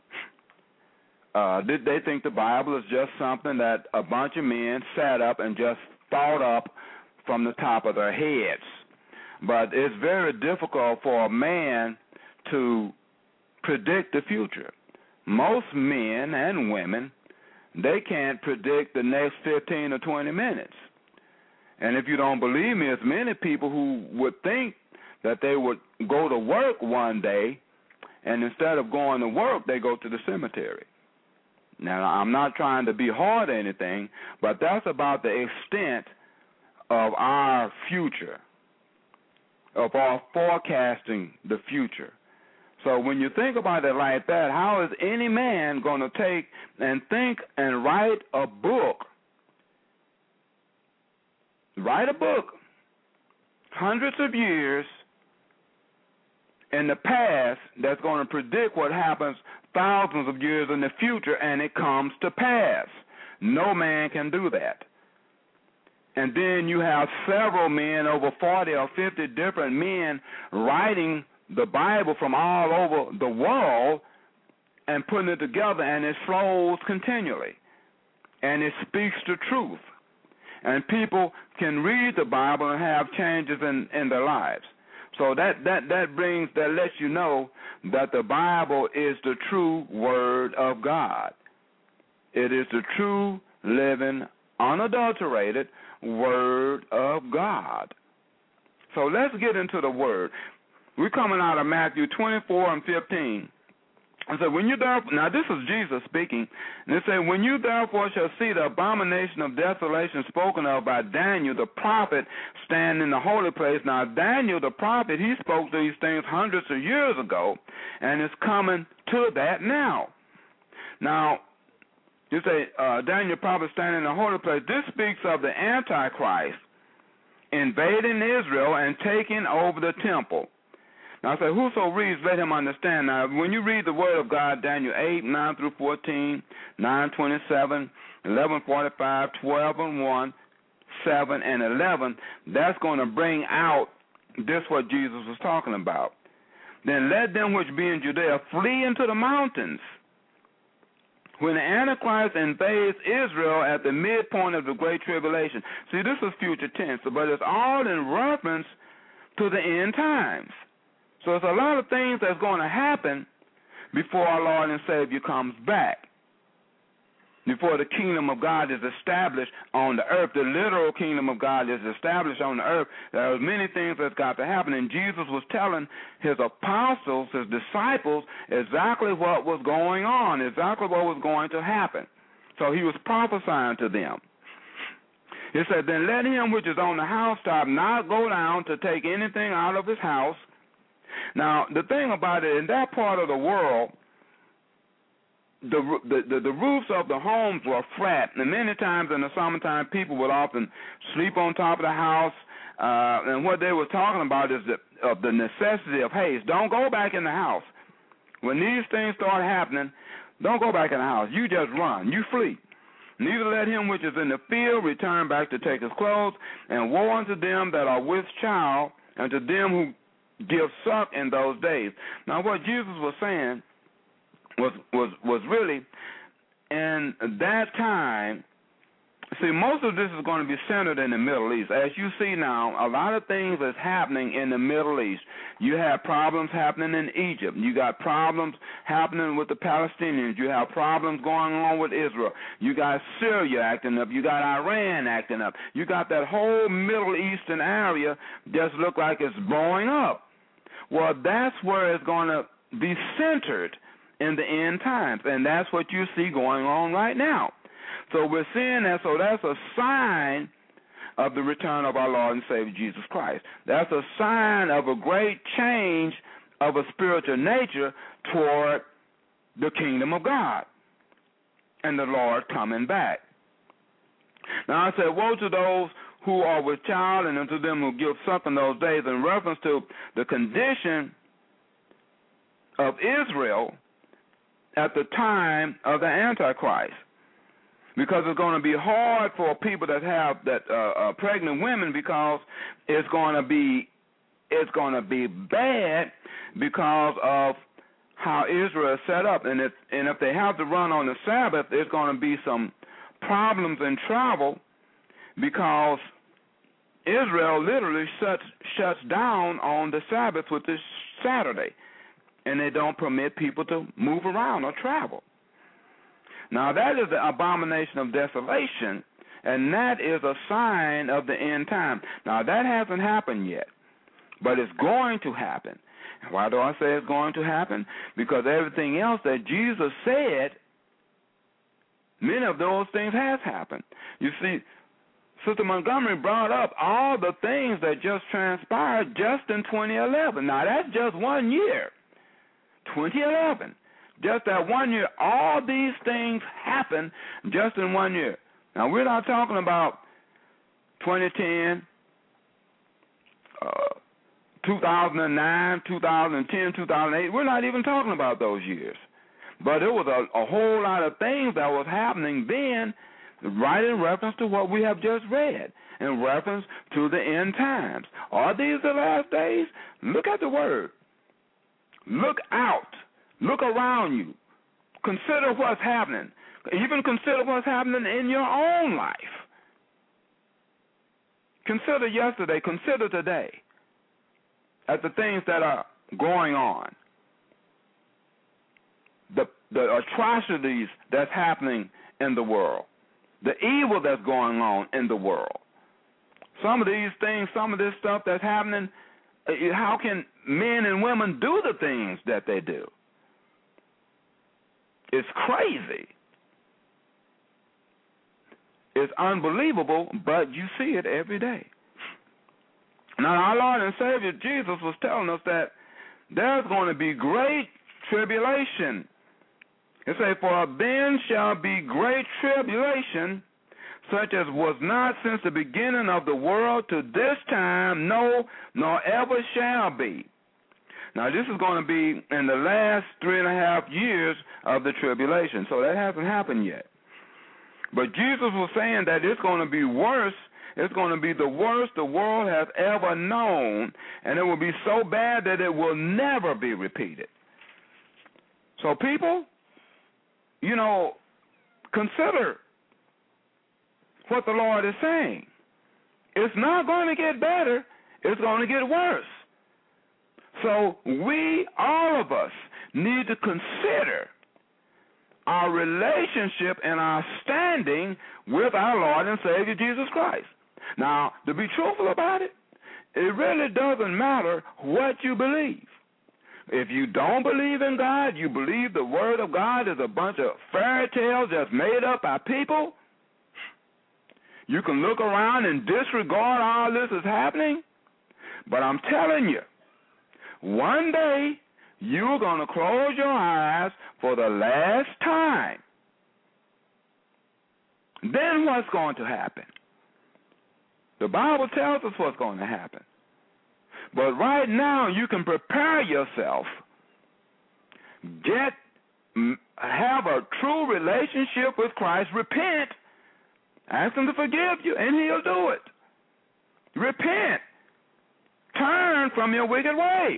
They think the Bible is just something that a bunch of men sat up and just thought up from the top of their heads. But it's very difficult for a man to predict the future. Most men and women, they can't predict the next 15 or 20 minutes. And if you don't believe me, there's many people who would think that they would go to work one day, and instead of going to work, they go to the cemetery. Now, I'm not trying to be hard or anything, but that's about the extent of our future, of our forecasting the future. So when you think about it like that, how is any man going to take and think and write a book, hundreds of years in the past that's going to predict what happens thousands of years in the future, and it comes to pass? No man can do that. And then you have several men, over 40 or 50 different men, writing the Bible from all over the world and putting it together, and it flows continually. And it speaks the truth. And people can read the Bible and have changes in their lives. So that lets you know that the Bible is the true Word of God. It is the true, living, unadulterated Word of God. So let's get into the Word. We're coming out of Matthew 24 and 15. And so when you therefore, now this is Jesus speaking, and it said, when you therefore shall see the abomination of desolation spoken of by Daniel the prophet stand in the holy place. Now Daniel the prophet, he spoke these things hundreds of years ago, and it's coming to that now. Now, you say, Daniel the prophet stand in the holy place. This speaks of the Antichrist invading Israel and taking over the temple. Now I say, whoso reads, let him understand. Now, when you read the word of God, Daniel 8, 9 through 14, 9, 27, 11, 45, 12, and 1, 7, and 11, that's going to bring out this what Jesus was talking about. Then let them which be in Judea flee into the mountains. When the Antichrist invades Israel at the midpoint of the Great Tribulation. See, this is future tense, but it's all in reference to the end times. So there's a lot of things that's going to happen before our Lord and Savior comes back, before the kingdom of God is established on the earth. The literal kingdom of God is established on the earth. There are many things that's got to happen, and Jesus was telling his apostles, his disciples, exactly what was going on, exactly what was going to happen. So he was prophesying to them. He said, then let him which is on the housetop not go down to take anything out of his house. Now, the thing about it, in that part of the world, the roofs of the homes were flat, and many times in the summertime, people would often sleep on top of the house, and what they were talking about is the necessity of haste. Don't go back in the house. When these things start happening, don't go back in the house. You just run. You flee. Neither let him which is in the field return back to take his clothes, and woe unto them that are with child, and to them who give suck in those days. Now, what Jesus was saying was really in that time. See, most of this is going to be centered in the Middle East. As you see now, a lot of things is happening in the Middle East. You have problems happening in Egypt. You got problems happening with the Palestinians. You have problems going on with Israel. You got Syria acting up. You got Iran acting up. You got that whole Middle Eastern area just look like it's blowing up. Well, that's where it's going to be centered in the end times, and that's what you see going on right now. So we're seeing that, so that's a sign of the return of our Lord and Savior Jesus Christ. That's a sign of a great change of a spiritual nature toward the kingdom of God and the Lord coming back. Now I said, woe to those who are with child and unto them who give suck in those days, in reference to the condition of Israel at the time of the Antichrist. Because it's going to be hard for people that have that pregnant women, because it's going to be bad because of how Israel is set up, and if they have to run on the Sabbath, there's going to be some problems in travel, because Israel literally shuts down on the Sabbath, which is Saturday, and they don't permit people to move around or travel. Now, that is the abomination of desolation, and that is a sign of the end time. Now, that hasn't happened yet, but it's going to happen. And why do I say it's going to happen? Because everything else that Jesus said, many of those things has happened. You see, Sister Montgomery brought up all the things that just transpired just in 2011. Now, that's just 1 year, 2011. Just that 1 year, all these things happened just in 1 year. Now, we're not talking about 2010, 2009, 2010, 2008. We're not even talking about those years. But there was a whole lot of things that was happening then, right in reference to what we have just read, in reference to the end times. Are these the last days? Look at the word. Look out. Look around you. Consider what's happening. Even consider what's happening in your own life. Consider yesterday. Consider today at the things that are going on. The atrocities that's happening in the world. The evil that's going on in the world. Some of these things, some of this stuff that's happening, how can men and women do the things that they do? It's crazy. It's unbelievable, but you see it every day. Now, our Lord and Savior Jesus was telling us that there's going to be great tribulation. It says, "For then shall be great tribulation, such as was not since the beginning of the world to this time, no, nor ever shall be." Now, this is going to be in the last 3.5 years of the tribulation, so that hasn't happened yet. But Jesus was saying that it's going to be worse. It's going to be the worst the world has ever known, and it will be so bad that it will never be repeated. So, people, consider what the Lord is saying. It's not going to get better. It's going to get worse. So we, all of us, need to consider our relationship and our standing with our Lord and Savior Jesus Christ. Now, to be truthful about it, it really doesn't matter what you believe. If you don't believe in God, you believe the Word of God is a bunch of fairy tales that's made up by people, you can look around and disregard all this is happening, but I'm telling you, one day you're going to close your eyes for the last time. Then what's going to happen? The Bible tells us what's going to happen. But right now you can prepare yourself. Have a true relationship with Christ. Repent. Ask Him to forgive you, and He'll do it. Repent. Turn from your wicked way,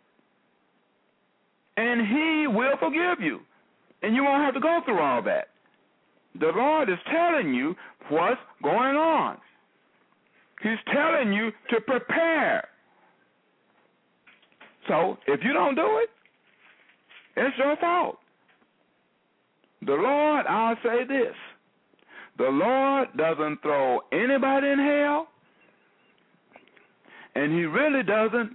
and He will forgive you, and you won't have to go through all that. The Lord is telling you what's going on. He's telling you to prepare. So if you don't do it, it's your fault. The Lord, I'll say this, the Lord doesn't throw anybody in hell, and He really doesn't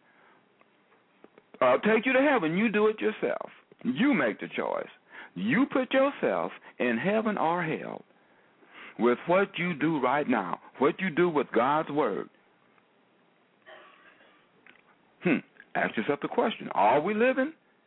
take you to heaven. You do it yourself. You make the choice. You put yourself in heaven or hell with what you do right now, what you do with God's Word. Ask yourself the question, are we living?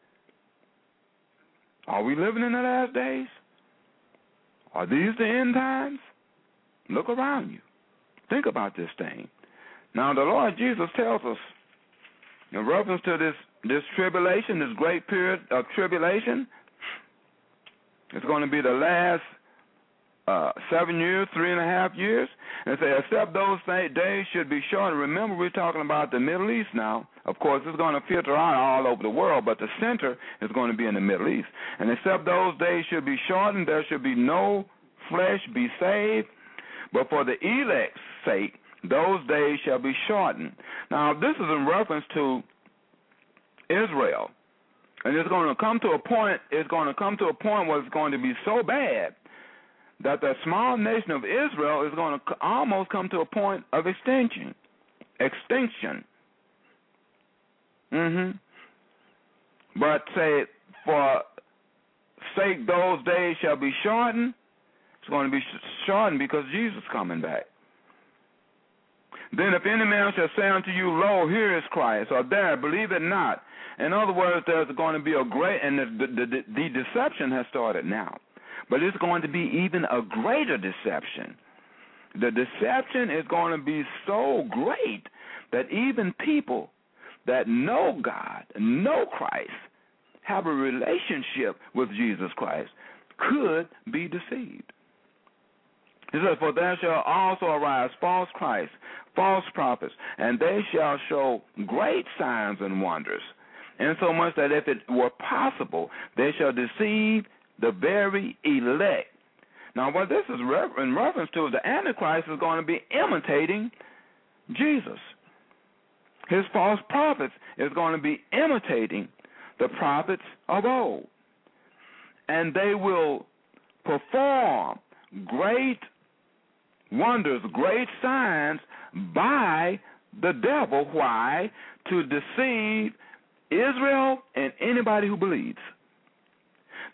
Are we living in the last days? Are these the end times? Look around you. Think about this thing. Now, the Lord Jesus tells us, in reference to this tribulation, this great period of tribulation, it's going to be the last 7 years, 3.5 years. And say, except those days should be short. And remember, we're talking about the Middle East now. Of course, it's going to filter out all over the world, but the center is going to be in the Middle East. And except those days should be shortened, there should be no flesh be saved. But for the elect's sake, those days shall be shortened. Now, this is in reference to Israel. And it's going to come to a point, where it's going to be so bad that the small nation of Israel is going to almost come to a point of extinction. But say, for sake those days shall be shortened, it's going to be shortened because Jesus is coming back. Then if any man shall say unto you, lo, here is Christ, or there, believe it not. In other words, there's going to be a great, and the deception has started now. But it's going to be even a greater deception. The deception is going to be so great that even people that know God, know Christ, have a relationship with Jesus Christ, could be deceived. He says, for there shall also arise false Christs, false prophets, and they shall show great signs and wonders, insomuch that if it were possible, they shall deceive the very elect. Now, what this is in reference to is the Antichrist is going to be imitating Jesus. His false prophets is going to be imitating the prophets of old. And they will perform great wonders, great signs by the devil. Why? To deceive Israel and anybody who believes.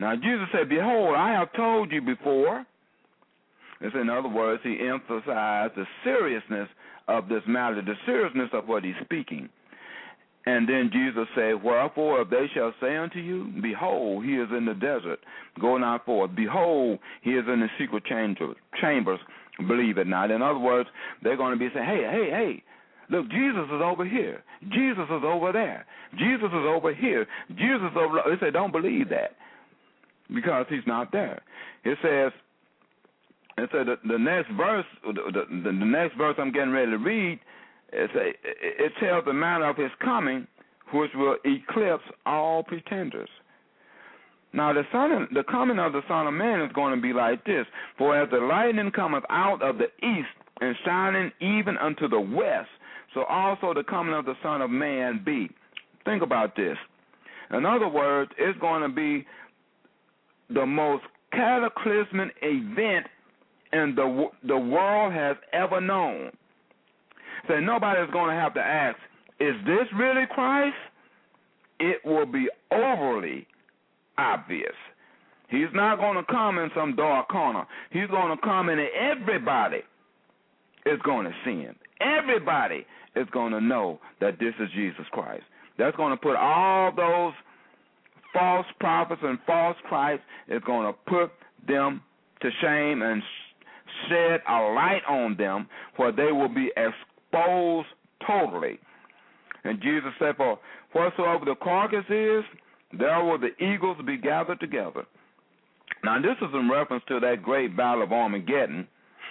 Now, Jesus said, behold, I have told you before. It's, in other words, he emphasized the seriousness of this matter, the seriousness of what he's speaking. And then Jesus said, wherefore, if they shall say unto you, behold, he is in the desert, go not forth. Behold, he is in the secret chambers, believe it not. In other words, they're going to be saying, hey, look, Jesus is over here. Jesus is over there. Jesus is over here. Jesus is over there. They say, don't believe that because he's not there. It says, the next verse, the next verse I'm getting ready to read, it tells the manner of his coming, which will eclipse all pretenders. Now, the coming of the Son of Man is going to be like this. For as the lightning cometh out of the east and shining even unto the west, so also the coming of the Son of Man be. Think about this. In other words, it's going to be the most cataclysmic event and the world has ever known. So nobody's going to have to ask, is this really Christ? It will be overly obvious. He's not going to come in some dark corner. He's going to come and everybody is going to see him. Everybody is going to know that this is Jesus Christ. That's going to put all those false prophets and false Christs, it's going to put them to shame and shed a light on them where they will be exposed totally. And Jesus said, for whatsoever the carcass is, there will the eagles be gathered together. Now, this is in reference to that great battle of Armageddon.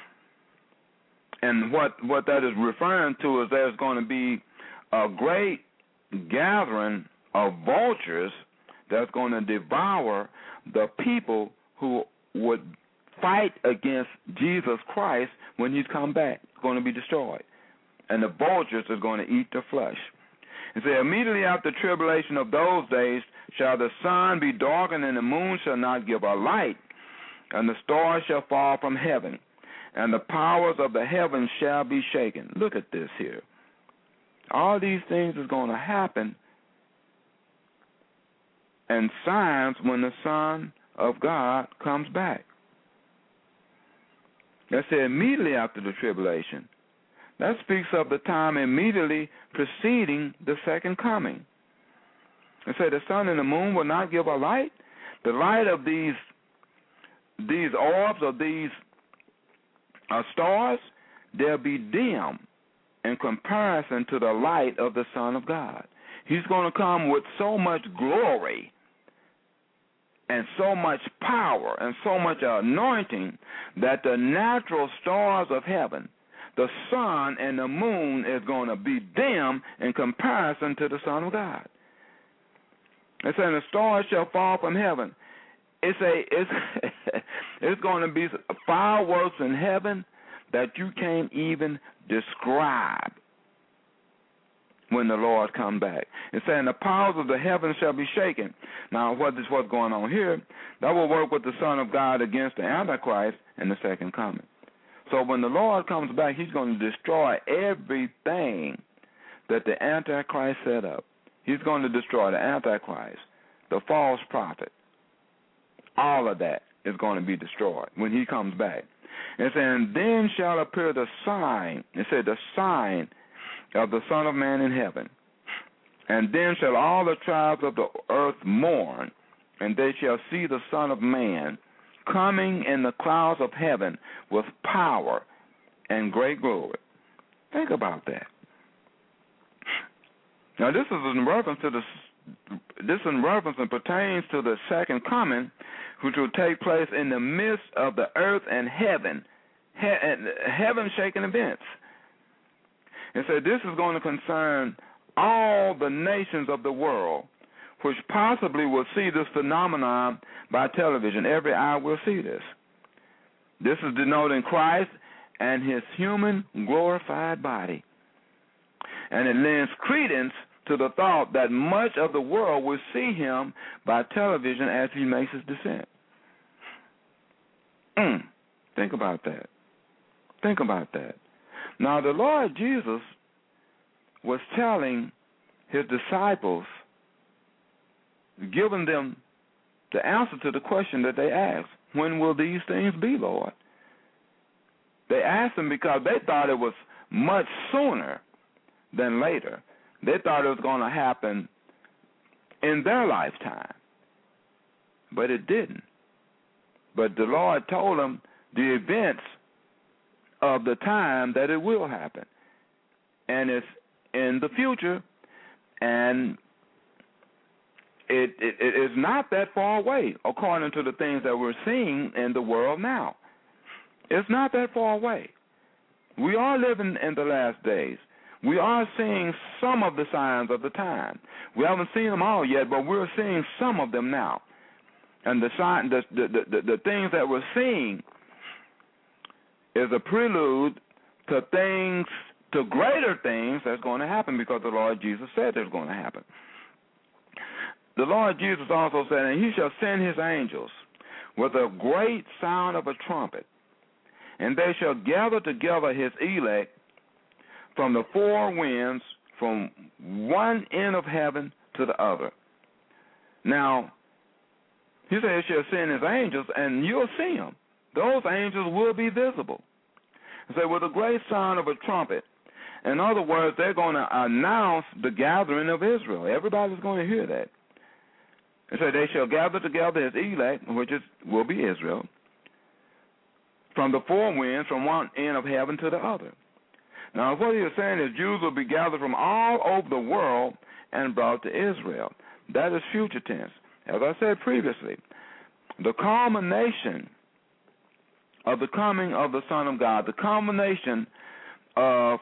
And what that is referring to is there's going to be a great gathering of vultures that's going to devour the people who would fight against Jesus Christ when he's come back. It's going to be destroyed. And the vultures are going to eat the flesh. And say, immediately after the tribulation of those days shall the sun be darkened, and the moon shall not give a light, and the stars shall fall from heaven, and the powers of the heavens shall be shaken. Look at this here. All these things is going to happen, and signs when the Son of God comes back. Let's say immediately after the tribulation. That speaks of the time immediately preceding the second coming. It said the sun and the moon will not give a light. The light of these orbs or these stars, they'll be dim in comparison to the light of the Son of God. He's going to come with so much glory and so much power and so much anointing that the natural stars of heaven, the sun and the moon, is going to be dim in comparison to the Son of God. It's saying the stars shall fall from heaven. It's going to be fireworks in heaven that you can't even describe when the Lord come back. It's saying the powers of the heavens shall be shaken. Now, what's going on here? That will work with the Son of God against the Antichrist in the second coming. So when the Lord comes back, he's going to destroy everything that the Antichrist set up. He's going to destroy the Antichrist, the false prophet. All of that is going to be destroyed when he comes back. It said, and then shall appear the sign. It said the sign of the Son of Man in heaven. And then shall all the tribes of the earth mourn, and they shall see the Son of Man coming in the clouds of heaven with power and great glory. Think about that. Now, this is in reference and pertains to the second coming, which will take place in the midst of the earth and heaven, heaven-shaking events. And so this is going to concern all the nations of the world, which possibly will see this phenomenon by television. Every eye will see this. This is denoting Christ and his human glorified body. And it lends credence to the thought that much of the world will see him by television as he makes his descent. Think about that. Think about that. Now, the Lord Jesus was telling his disciples, giving them the answer to the question that they asked. When will these things be, Lord? They asked him because they thought it was much sooner than later. They thought it was going to happen in their lifetime, but it didn't. But the Lord told them the events of the time that it will happen, and it's in the future, and it is not that far away according to the things that we're seeing in the world now. It's not that far away. We are living in the last days. We are seeing some of the signs of the time. We haven't seen them all yet, but we're seeing some of them now. And the things that we're seeing is a prelude to things, to greater things that's going to happen, because the Lord Jesus said it's going to happen. The Lord Jesus also said, and he shall send his angels with a great sound of a trumpet, and they shall gather together his elect from the four winds, from one end of heaven to the other. Now, he said he shall send his angels, and you'll see them. Those angels will be visible. He said, with a great sound of a trumpet. In other words, they're going to announce the gathering of Israel. Everybody's going to hear that. He said, they shall gather together his elect, which will be Israel, from the four winds, from one end of heaven to the other. Now, what he is saying is Jews will be gathered from all over the world and brought to Israel. That is future tense. As I said previously, the culmination of the coming of the Son of God, the culmination of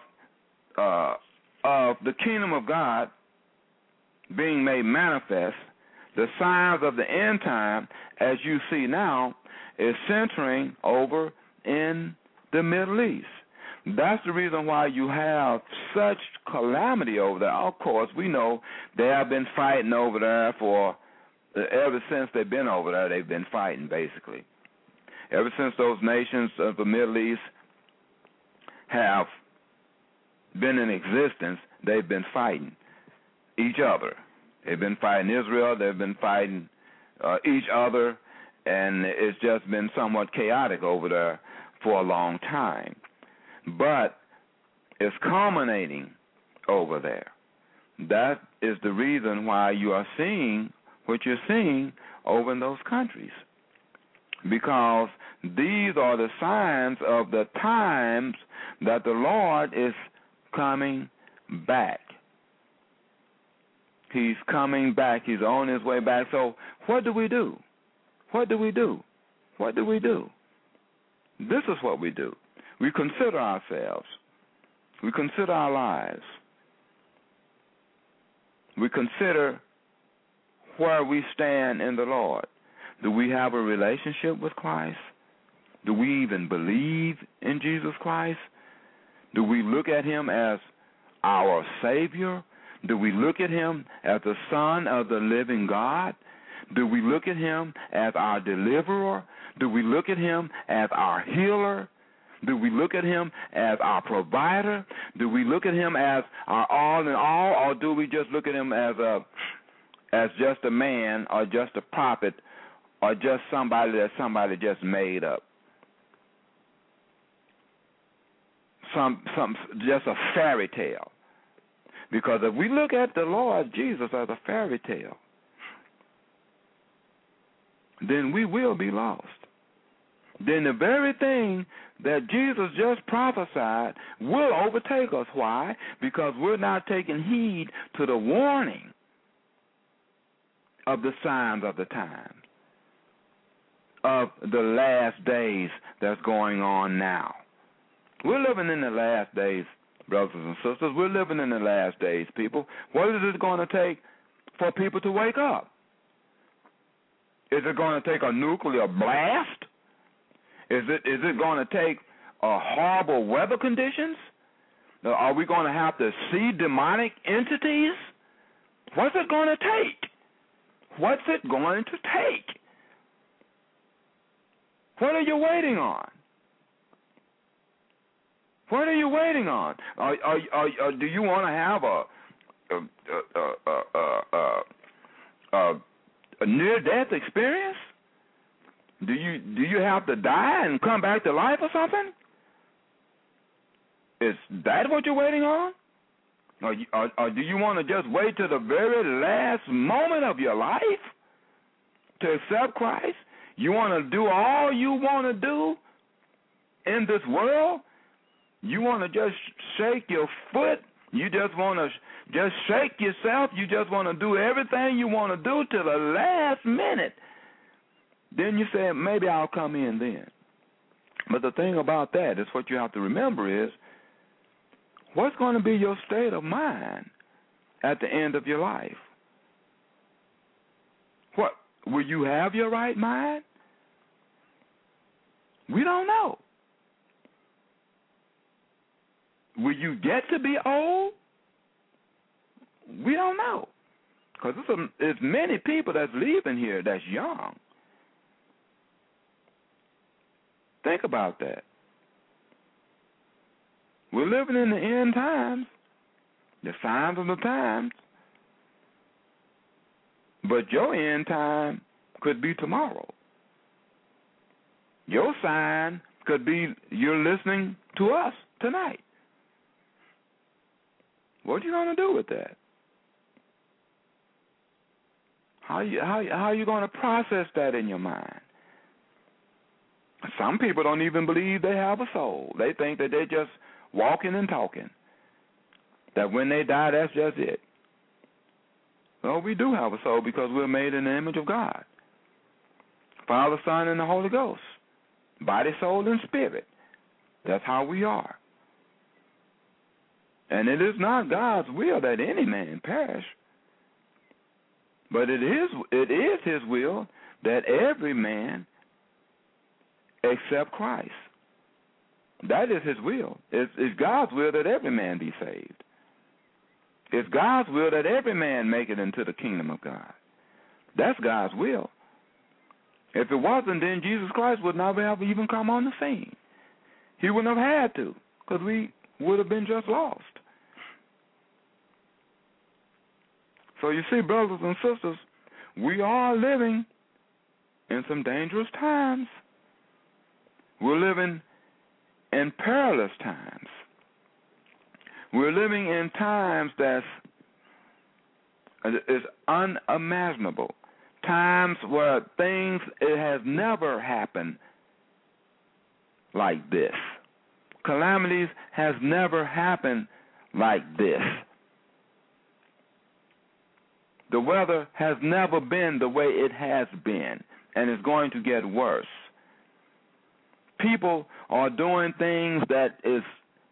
the kingdom of God being made manifest, the signs of the end time, as you see now, is centering over in the Middle East. That's the reason why you have such calamity over there. Of course, we know they have been fighting over there for, ever since they've been over there, they've been fighting, basically. Ever since those nations of the Middle East have been in existence, they've been fighting each other. They've been fighting Israel, they've been fighting each other, and it's just been somewhat chaotic over there for a long time. But it's culminating over there. That is the reason why you are seeing what you're seeing over in those countries, because these are the signs of the times that the Lord is coming back. He's coming back. He's on his way back. So what do we do? What do we do? What do we do? This is what we do. We consider ourselves. We consider our lives. We consider where we stand in the Lord. Do we have a relationship with Christ? Do we even believe in Jesus Christ? Do we look at him as our Savior? Do we look at him as the Son of the living God? Do we look at him as our deliverer? Do we look at him as our healer? Do we look at him as our provider? Do we look at him as our all in all, or do we just look at him as just a man, or just a prophet, or just somebody that somebody just made up? Just a fairy tale. Because if we look at the Lord Jesus as a fairy tale, then we will be lost. Then the very thing that Jesus just prophesied will overtake us. Why? Because we're not taking heed to the warning of the signs of the time, of the last days that's going on now. We're living in the last days, brothers and sisters. We're living in the last days, people. What is it going to take for people to wake up? Is it going to take a nuclear blast? Is it going to take horrible weather conditions? Are we going to have to see demonic entities? What's it going to take? What's it going to take? What are you waiting on? What are you waiting on? Do you want to have a near-death experience? Do you have to die and come back to life or something? Is that what you're waiting on? Or do you want to just wait to the very last moment of your life to accept Christ? You want to do all you want to do in this world? You want to just shake your foot? You just want to just shake yourself? You just want to do everything you want to do to the last minute? Then you say, maybe I'll come in then. But the thing about that is, what you have to remember is, what's going to be your state of mind at the end of your life? What, will you have your right mind? We don't know. Will you get to be old? We don't know. Because there's many people that's leaving here that's young. Think about that. We're living in the end times, the signs of the times. But your end time could be tomorrow. Your sign could be you're listening to us tonight. What are you going to do with that? How are you going to process that in your mind? Some people don't even believe they have a soul. They think that they're just walking and talking, that when they die, that's just it. Well, we do have a soul because we're made in the image of God. Father, Son, and the Holy Ghost. Body, soul, and spirit. That's how we are. And it is not God's will that any man perish, but it is His will that every man accept Christ. That is His will. It's God's will that every man be saved. It's God's will that every man make it into the kingdom of God. That's God's will. If it wasn't, then Jesus Christ would never have even come on the scene. He wouldn't have had to, because we would have been just lost. So you see, brothers and sisters, we are living in some dangerous times. We're living in perilous times. We're living in times that is unimaginable. Times where it has never happened like this. Calamities has never happened like this. The weather has never been the way it has been, and it's going to get worse. People are doing things that is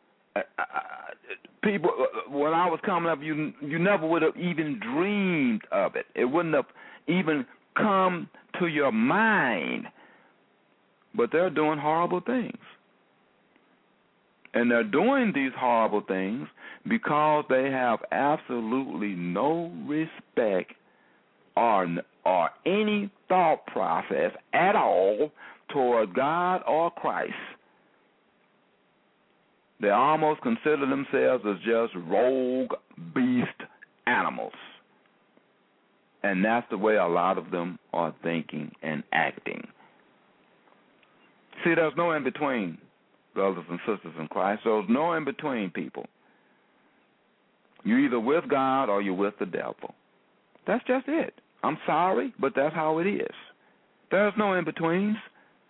people. When I was coming up, you never would have even dreamed of it. It wouldn't have even come to your mind. But they're doing horrible things, and they're doing these horrible things because they have absolutely no respect or any thought process at all toward God or Christ. They almost consider themselves as just rogue beast animals. And that's the way a lot of them are thinking and acting. See, there's no in-between, brothers and sisters in Christ. There's no in-between people. You're either with God or you're with the devil. That's just it. I'm sorry, but that's how it is. There's no in-betweens.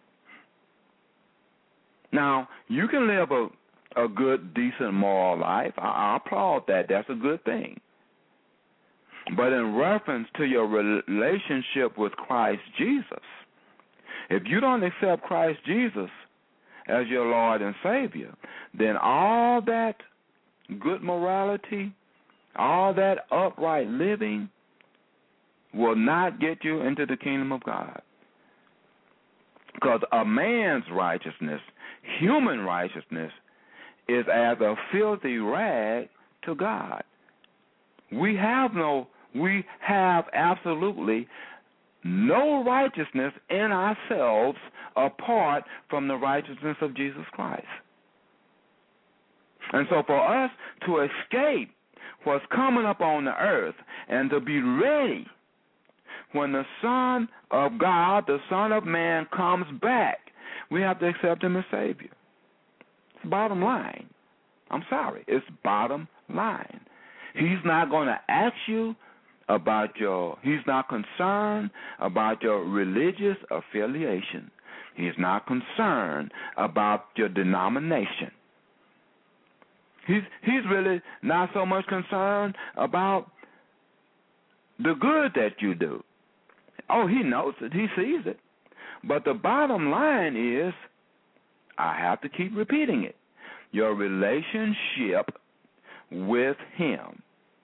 Now, you can live a good, decent, moral life. I applaud that. That's a good thing. But in reference to your relationship with Christ Jesus, if you don't accept Christ Jesus as your Lord and Savior, then all that good morality, all that upright living will not get you into the kingdom of God. Because a man's righteousness, human righteousness, is as a filthy rag to God. We have absolutely no righteousness in ourselves apart from the righteousness of Jesus Christ. And so for us to escape what's coming up on the earth and to be ready when the Son of God, the Son of Man, comes back, we have to accept him as Savior. It's bottom line. I'm sorry. It's bottom line. He's not going to ask you about he's not concerned about your religious affiliation. He's not concerned about your denomination. He's really not so much concerned about the good that you do. Oh, he knows it. He sees it. But the bottom line is, I have to keep repeating it, your relationship with him.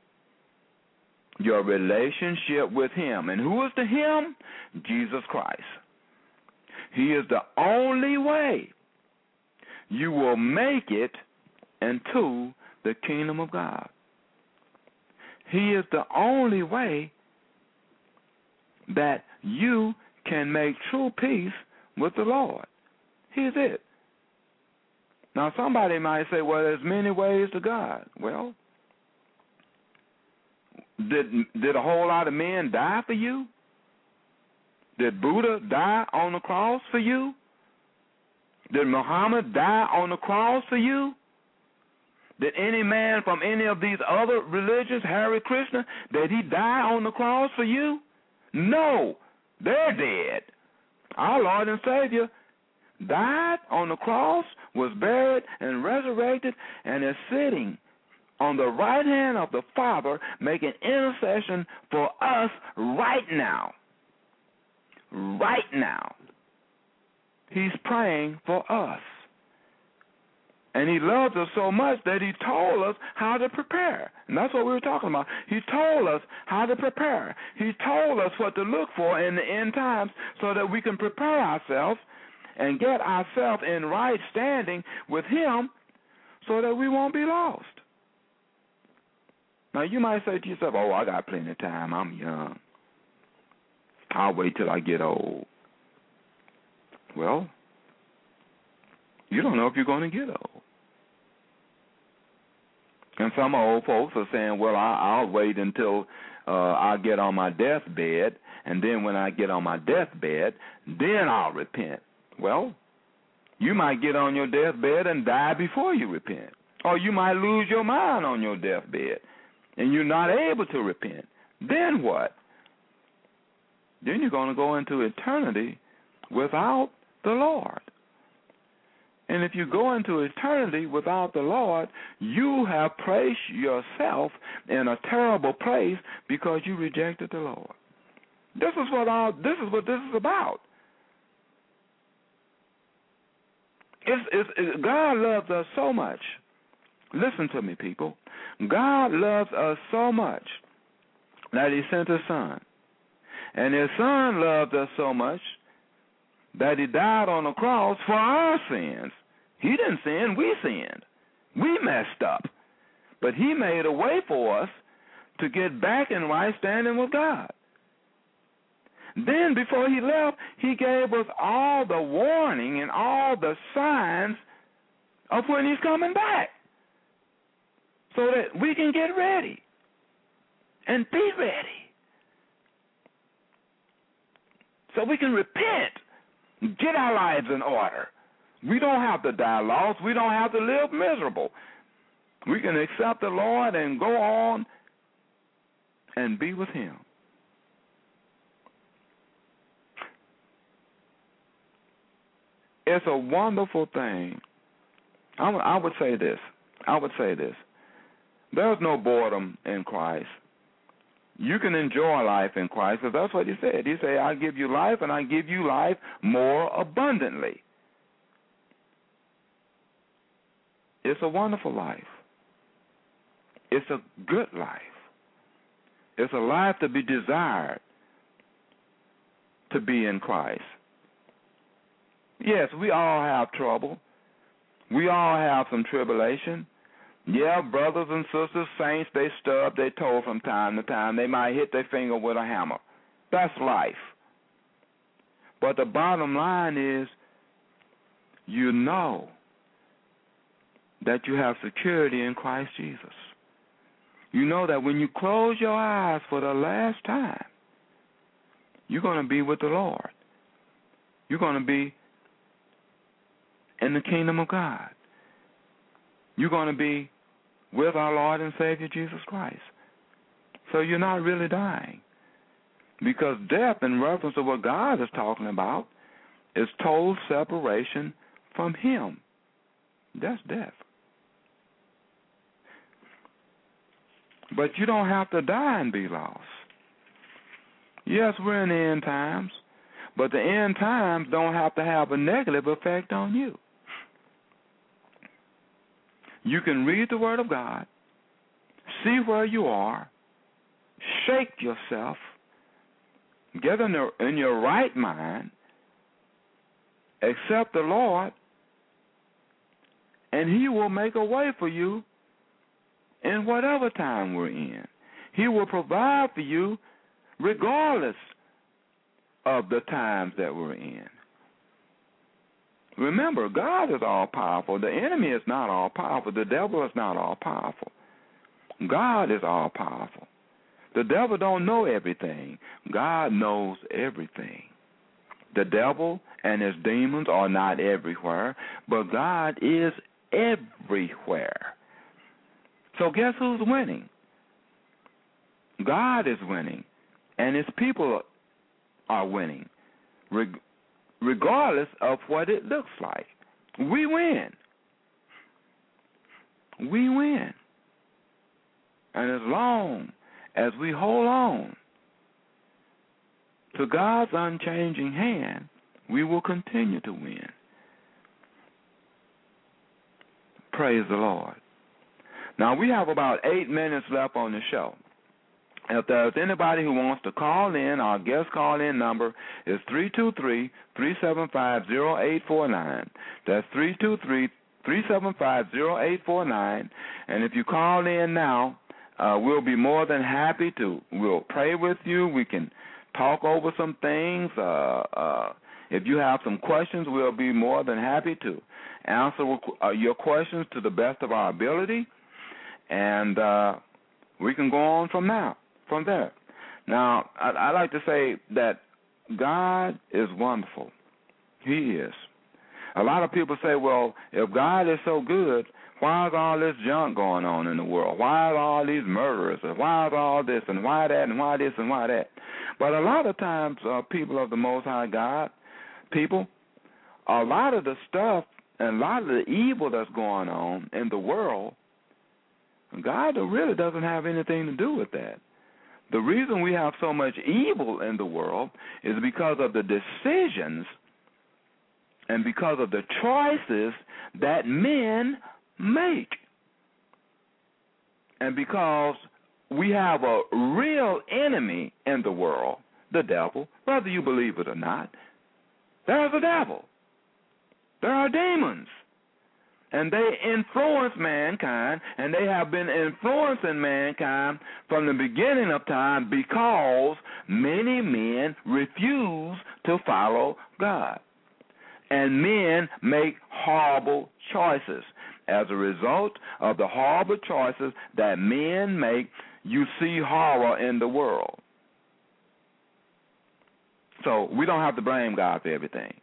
Your relationship with him. And who is the him? Jesus Christ. He is the only way you will make it into the kingdom of God. He is the only way that you can make true peace with the Lord. He's it. Now, somebody might say, well, there's many ways to God. Well, did a whole lot of men die for you? Did Buddha die on the cross for you? Did Muhammad die on the cross for you? Did any man from any of these other religions, Hare Krishna, did he die on the cross for you? No, they're dead. Our Lord and Savior died on the cross, was buried, and resurrected, and is sitting on the right hand of the Father, making intercession for us right now. Right now. He's praying for us. And he loves us so much that he told us how to prepare. And that's what we were talking about. He told us how to prepare. He told us what to look for in the end times so that we can prepare ourselves and get ourselves in right standing with him so that we won't be lost. Now, you might say to yourself, oh, I got plenty of time. I'm young. I'll wait till I get old. Well, you don't know if you're going to get old. And some old folks are saying, well, I'll wait until I get on my deathbed, and then when I get on my deathbed, then I'll repent. Well, you might get on your deathbed and die before you repent. Or you might lose your mind on your deathbed, and you're not able to repent. Then what? Then you're going to go into eternity without the Lord. And if you go into eternity without the Lord, you have placed yourself in a terrible place because you rejected the Lord. This is what this is about. God loves us so much. Listen to me, people. God loves us so much that he sent his Son. And his Son loved us so much that he died on the cross for our sins. He didn't sin, we sinned. We messed up. But he made a way for us to get back in right standing with God. Then before he left, he gave us all the warning and all the signs of when he's coming back so that we can get ready and be ready. So we can repent, get our lives in order. We don't have to die lost. We don't have to live miserable. We can accept the Lord and go on and be with him. It's a wonderful thing. I would say this. There's no boredom in Christ. You can enjoy life in Christ, because that's what he said. He said, I give you life, and I give you life more abundantly. It's a wonderful life. It's a good life. It's a life to be desired to be in Christ. Yes, we all have trouble. We all have some tribulation. Yeah, brothers and sisters, saints, they stub their toe from time to time. They might hit their finger with a hammer. That's life. But the bottom line is, you know that you have security in Christ Jesus. You know that when you close your eyes for the last time, you're going to be with the Lord. You're going to be in the kingdom of God. You're going to be with our Lord and Savior Jesus Christ. So you're not really dying. Because death, in reference to what God is talking about, is total separation from Him. That's death. But you don't have to die and be lost. Yes, we're in the end times, but the end times don't have to have a negative effect on you. You can read the Word of God, see where you are, shake yourself, get in your right mind, accept the Lord, and He will make a way for you in whatever time we're in. He will provide for you regardless of the times that we're in. Remember, God is all-powerful. The enemy is not all-powerful. The devil is not all-powerful. God is all-powerful. The devil don't know everything. God knows everything. The devil and his demons are not everywhere, but God is everywhere. So guess who's winning? God is winning, and His people are winning, regardless of what it looks like. We win. We win. And as long as we hold on to God's unchanging hand, we will continue to win. Praise the Lord. Now, we have about 8 minutes left on the show. If there's anybody who wants to call in, our guest call-in number is 323-375-0849. That's 323-375-0849. And if you call in now, we'll be more than happy to. We'll pray with you. We can talk over some things. If you have some questions, we'll be more than happy to answer your questions to the best of our ability. And we can go on from there. Now, I like to say that God is wonderful. He is. A lot of people say, well, if God is so good, why is all this junk going on in the world? Why are all these murderers? Why is all this and why that and why this and why that? But a lot of times, people of the Most High God, a lot of the stuff and a lot of the evil that's going on in the world, God really doesn't have anything to do with that. The reason we have so much evil in the world is because of the decisions and because of the choices that men make. And because we have a real enemy in the world, the devil, whether you believe it or not, there's a devil. There are demons. And they influence mankind, and they have been influencing mankind from the beginning of time because many men refuse to follow God. And men make horrible choices. As a result of the horrible choices that men make, you see horror in the world. So we don't have to blame God for everything.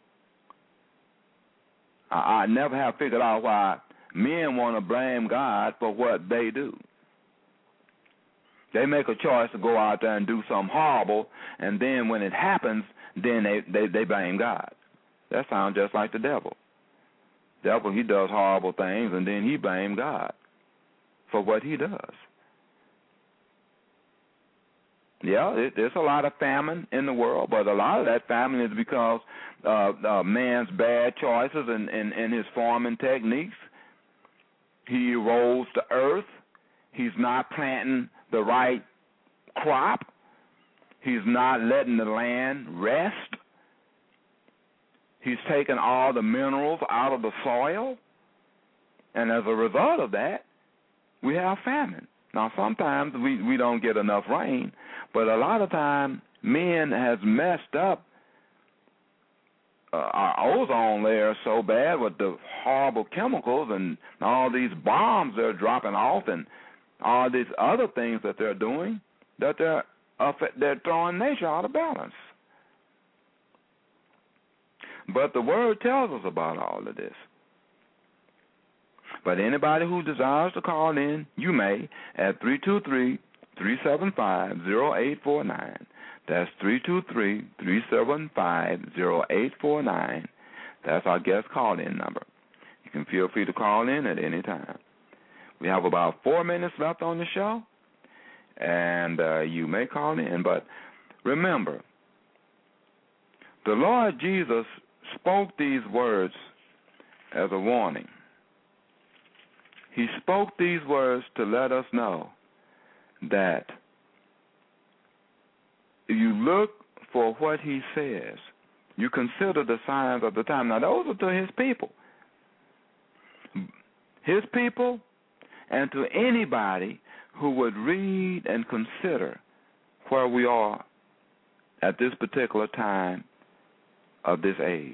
I never have figured out why men want to blame God for what they do. They make a choice to go out there and do something horrible, and then when it happens, then they blame God. That sounds just like the devil. The devil, he does horrible things, and then he blames God for what he does. Yeah, there's a lot of famine in the world, but a lot of that famine is because man's bad choices and his farming techniques. He erodes the earth. He's not planting the right crop. He's not letting the land rest. He's taking all the minerals out of the soil. And as a result of that, we have famine. Now, sometimes we don't get enough rain, but a lot of times men has messed up our ozone layer so bad with the horrible chemicals and all these bombs they're dropping off and all these other things that they're doing that they're they're throwing nature out of balance. But the Word tells us about all of this. But anybody who desires to call in, you may at 323-375-0849. That's 323-375-0849. That's our guest call-in number. You can feel free to call in at any time. We have about 4 minutes left on the show, and you may call in. But remember, the Lord Jesus spoke these words as a warning. He spoke these words to let us know that you look for what he says. You consider the signs of the time. Now, those are to his people. His people, and to anybody who would read and consider where we are at this particular time of this age.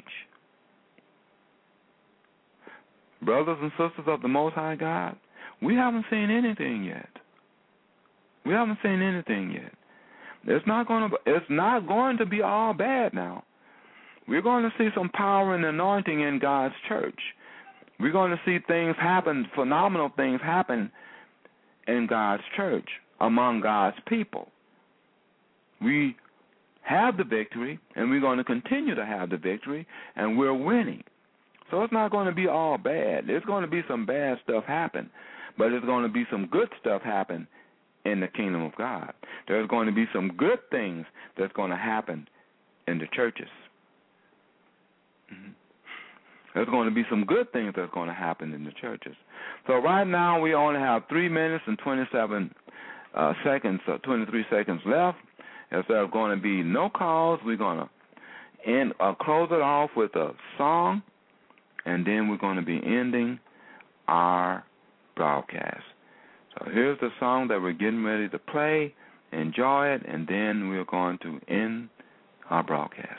Brothers and sisters of the Most High God, we haven't seen anything yet. We haven't seen anything yet. It's not going to be all bad now. We're going to see some power and anointing in God's church. We're going to see things happen, phenomenal things happen in God's church, among God's people. We have the victory, and we're going to continue to have the victory, and we're winning. So it's not going to be all bad. There's going to be some bad stuff happen, but there's going to be some good stuff happen in the kingdom of God. There's going to be some good things that's going to happen in the churches. Mm-hmm. There's going to be some good things that's going to happen in the churches. So right now we only have 3 minutes and 27 seconds, 23 seconds left. If there's going to be no calls, we're going to close it off with a song, and then we're going to be ending our broadcast. So here's the song that we're getting ready to play. Enjoy it, and then we're going to end our broadcast.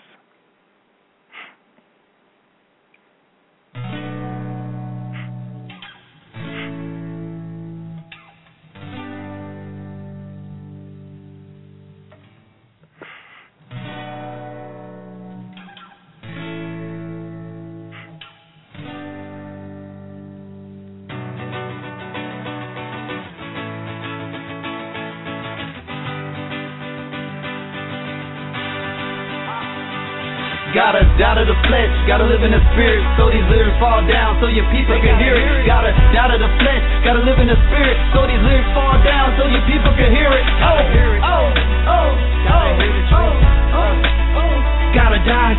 Gotta die to the flesh, gotta live in the spirit, so these lyrics fall down, so your people can hear it. Gotta die to the flesh, gotta live in the spirit, so these lyrics fall down, so your people can hear it. Oh, oh, oh, oh, oh, oh. Gotta die,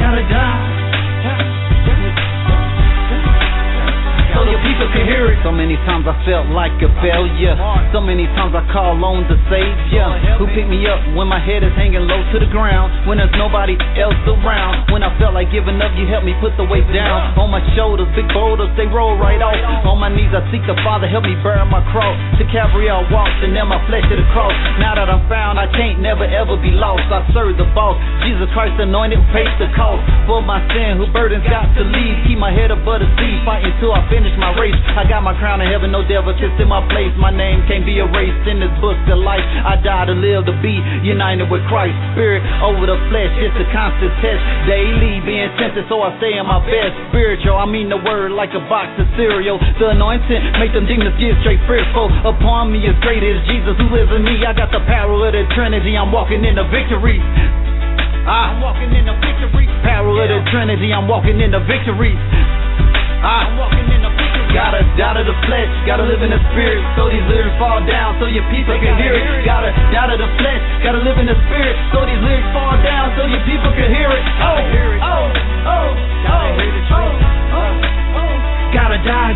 so your people can hear it. So many times I felt like a failure. So many times I call on the Savior, who picked me up when my head is hanging low to the ground, when there's nobody else around. When I felt like giving up, you helped me put the weight down. On my shoulders, big boulders, they roll right off. On my knees, I seek the Father, help me bear my cross. To Calvary I walked, and then my flesh to the cross. Now that I'm found, I can't never ever be lost. I serve the boss, Jesus Christ anointed, pays the cost. For my sin, who burdens got to leave. Keep my head above the sea, fighting till I finish my race. I got my crown of heaven, no devil kissed in my place. My name can't be erased in this book of life. I die to live, to be united with Christ. Spirit over the flesh, it's a constant test. Daily being tested, so I stay in my best. Spiritual, I mean the word like a box of cereal. The anointing make them demons get straight fearful. Upon me is great is Jesus who lives in me. I got the power of the Trinity, I'm walking in the victory. I'm walking in the victory. Power of the Trinity, I'm walking in the victory. I'm walking in the victory. Gotta die to the flesh, gotta live in the spirit, so these lyrics fall down, so your people can hear it. Gotta die to the flesh, gotta live in the spirit, so these lyrics fall down, so your people can hear it. Oh, oh, oh, oh, oh, oh. Gotta die,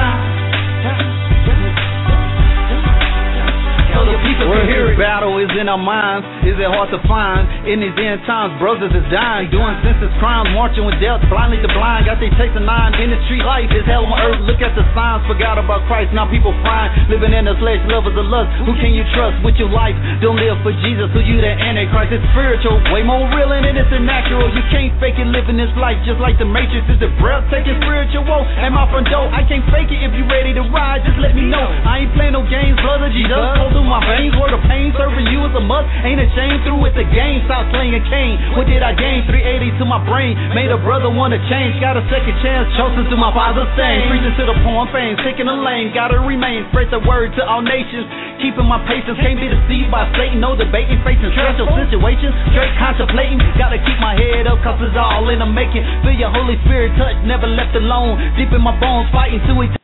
so the people can hear it. Battle is in our minds, is it hard to find? In these end times, brothers is dying, doing senseless crimes, marching with death, blindly the blind. Got they chasing nine in the street life, is hell on earth. Look at the signs, forgot about Christ, now people crying, living in the flesh, lovers of lust. Who can you trust with your life? Don't live for Jesus, who you the Antichrist. It's spiritual, way more real than it is natural. You can't fake it, living this life just like the Matrix. Is it breathtaking spiritual? At my front door, I can't fake it. If you ready to ride, just let me know. I ain't playing no games, brother Jesus. Go through my veins, word of pain, serving you was a must, ain't ashamed. Through with the game, stop slinging cane. What did I gain? 380 to my brain, made a brother wanna change. Got a second chance, chosen through my father's stain. Preaching to the poem fame, sticking the lane. Gotta remain, spread the word to all nations. Keeping my patience, can't be deceived by Satan. No debating, facing stressful situations, straight contemplating. Gotta keep my head up, cause it's all in the making. Feel your Holy Spirit touch, never left alone. Deep in my bones, fighting to eternity.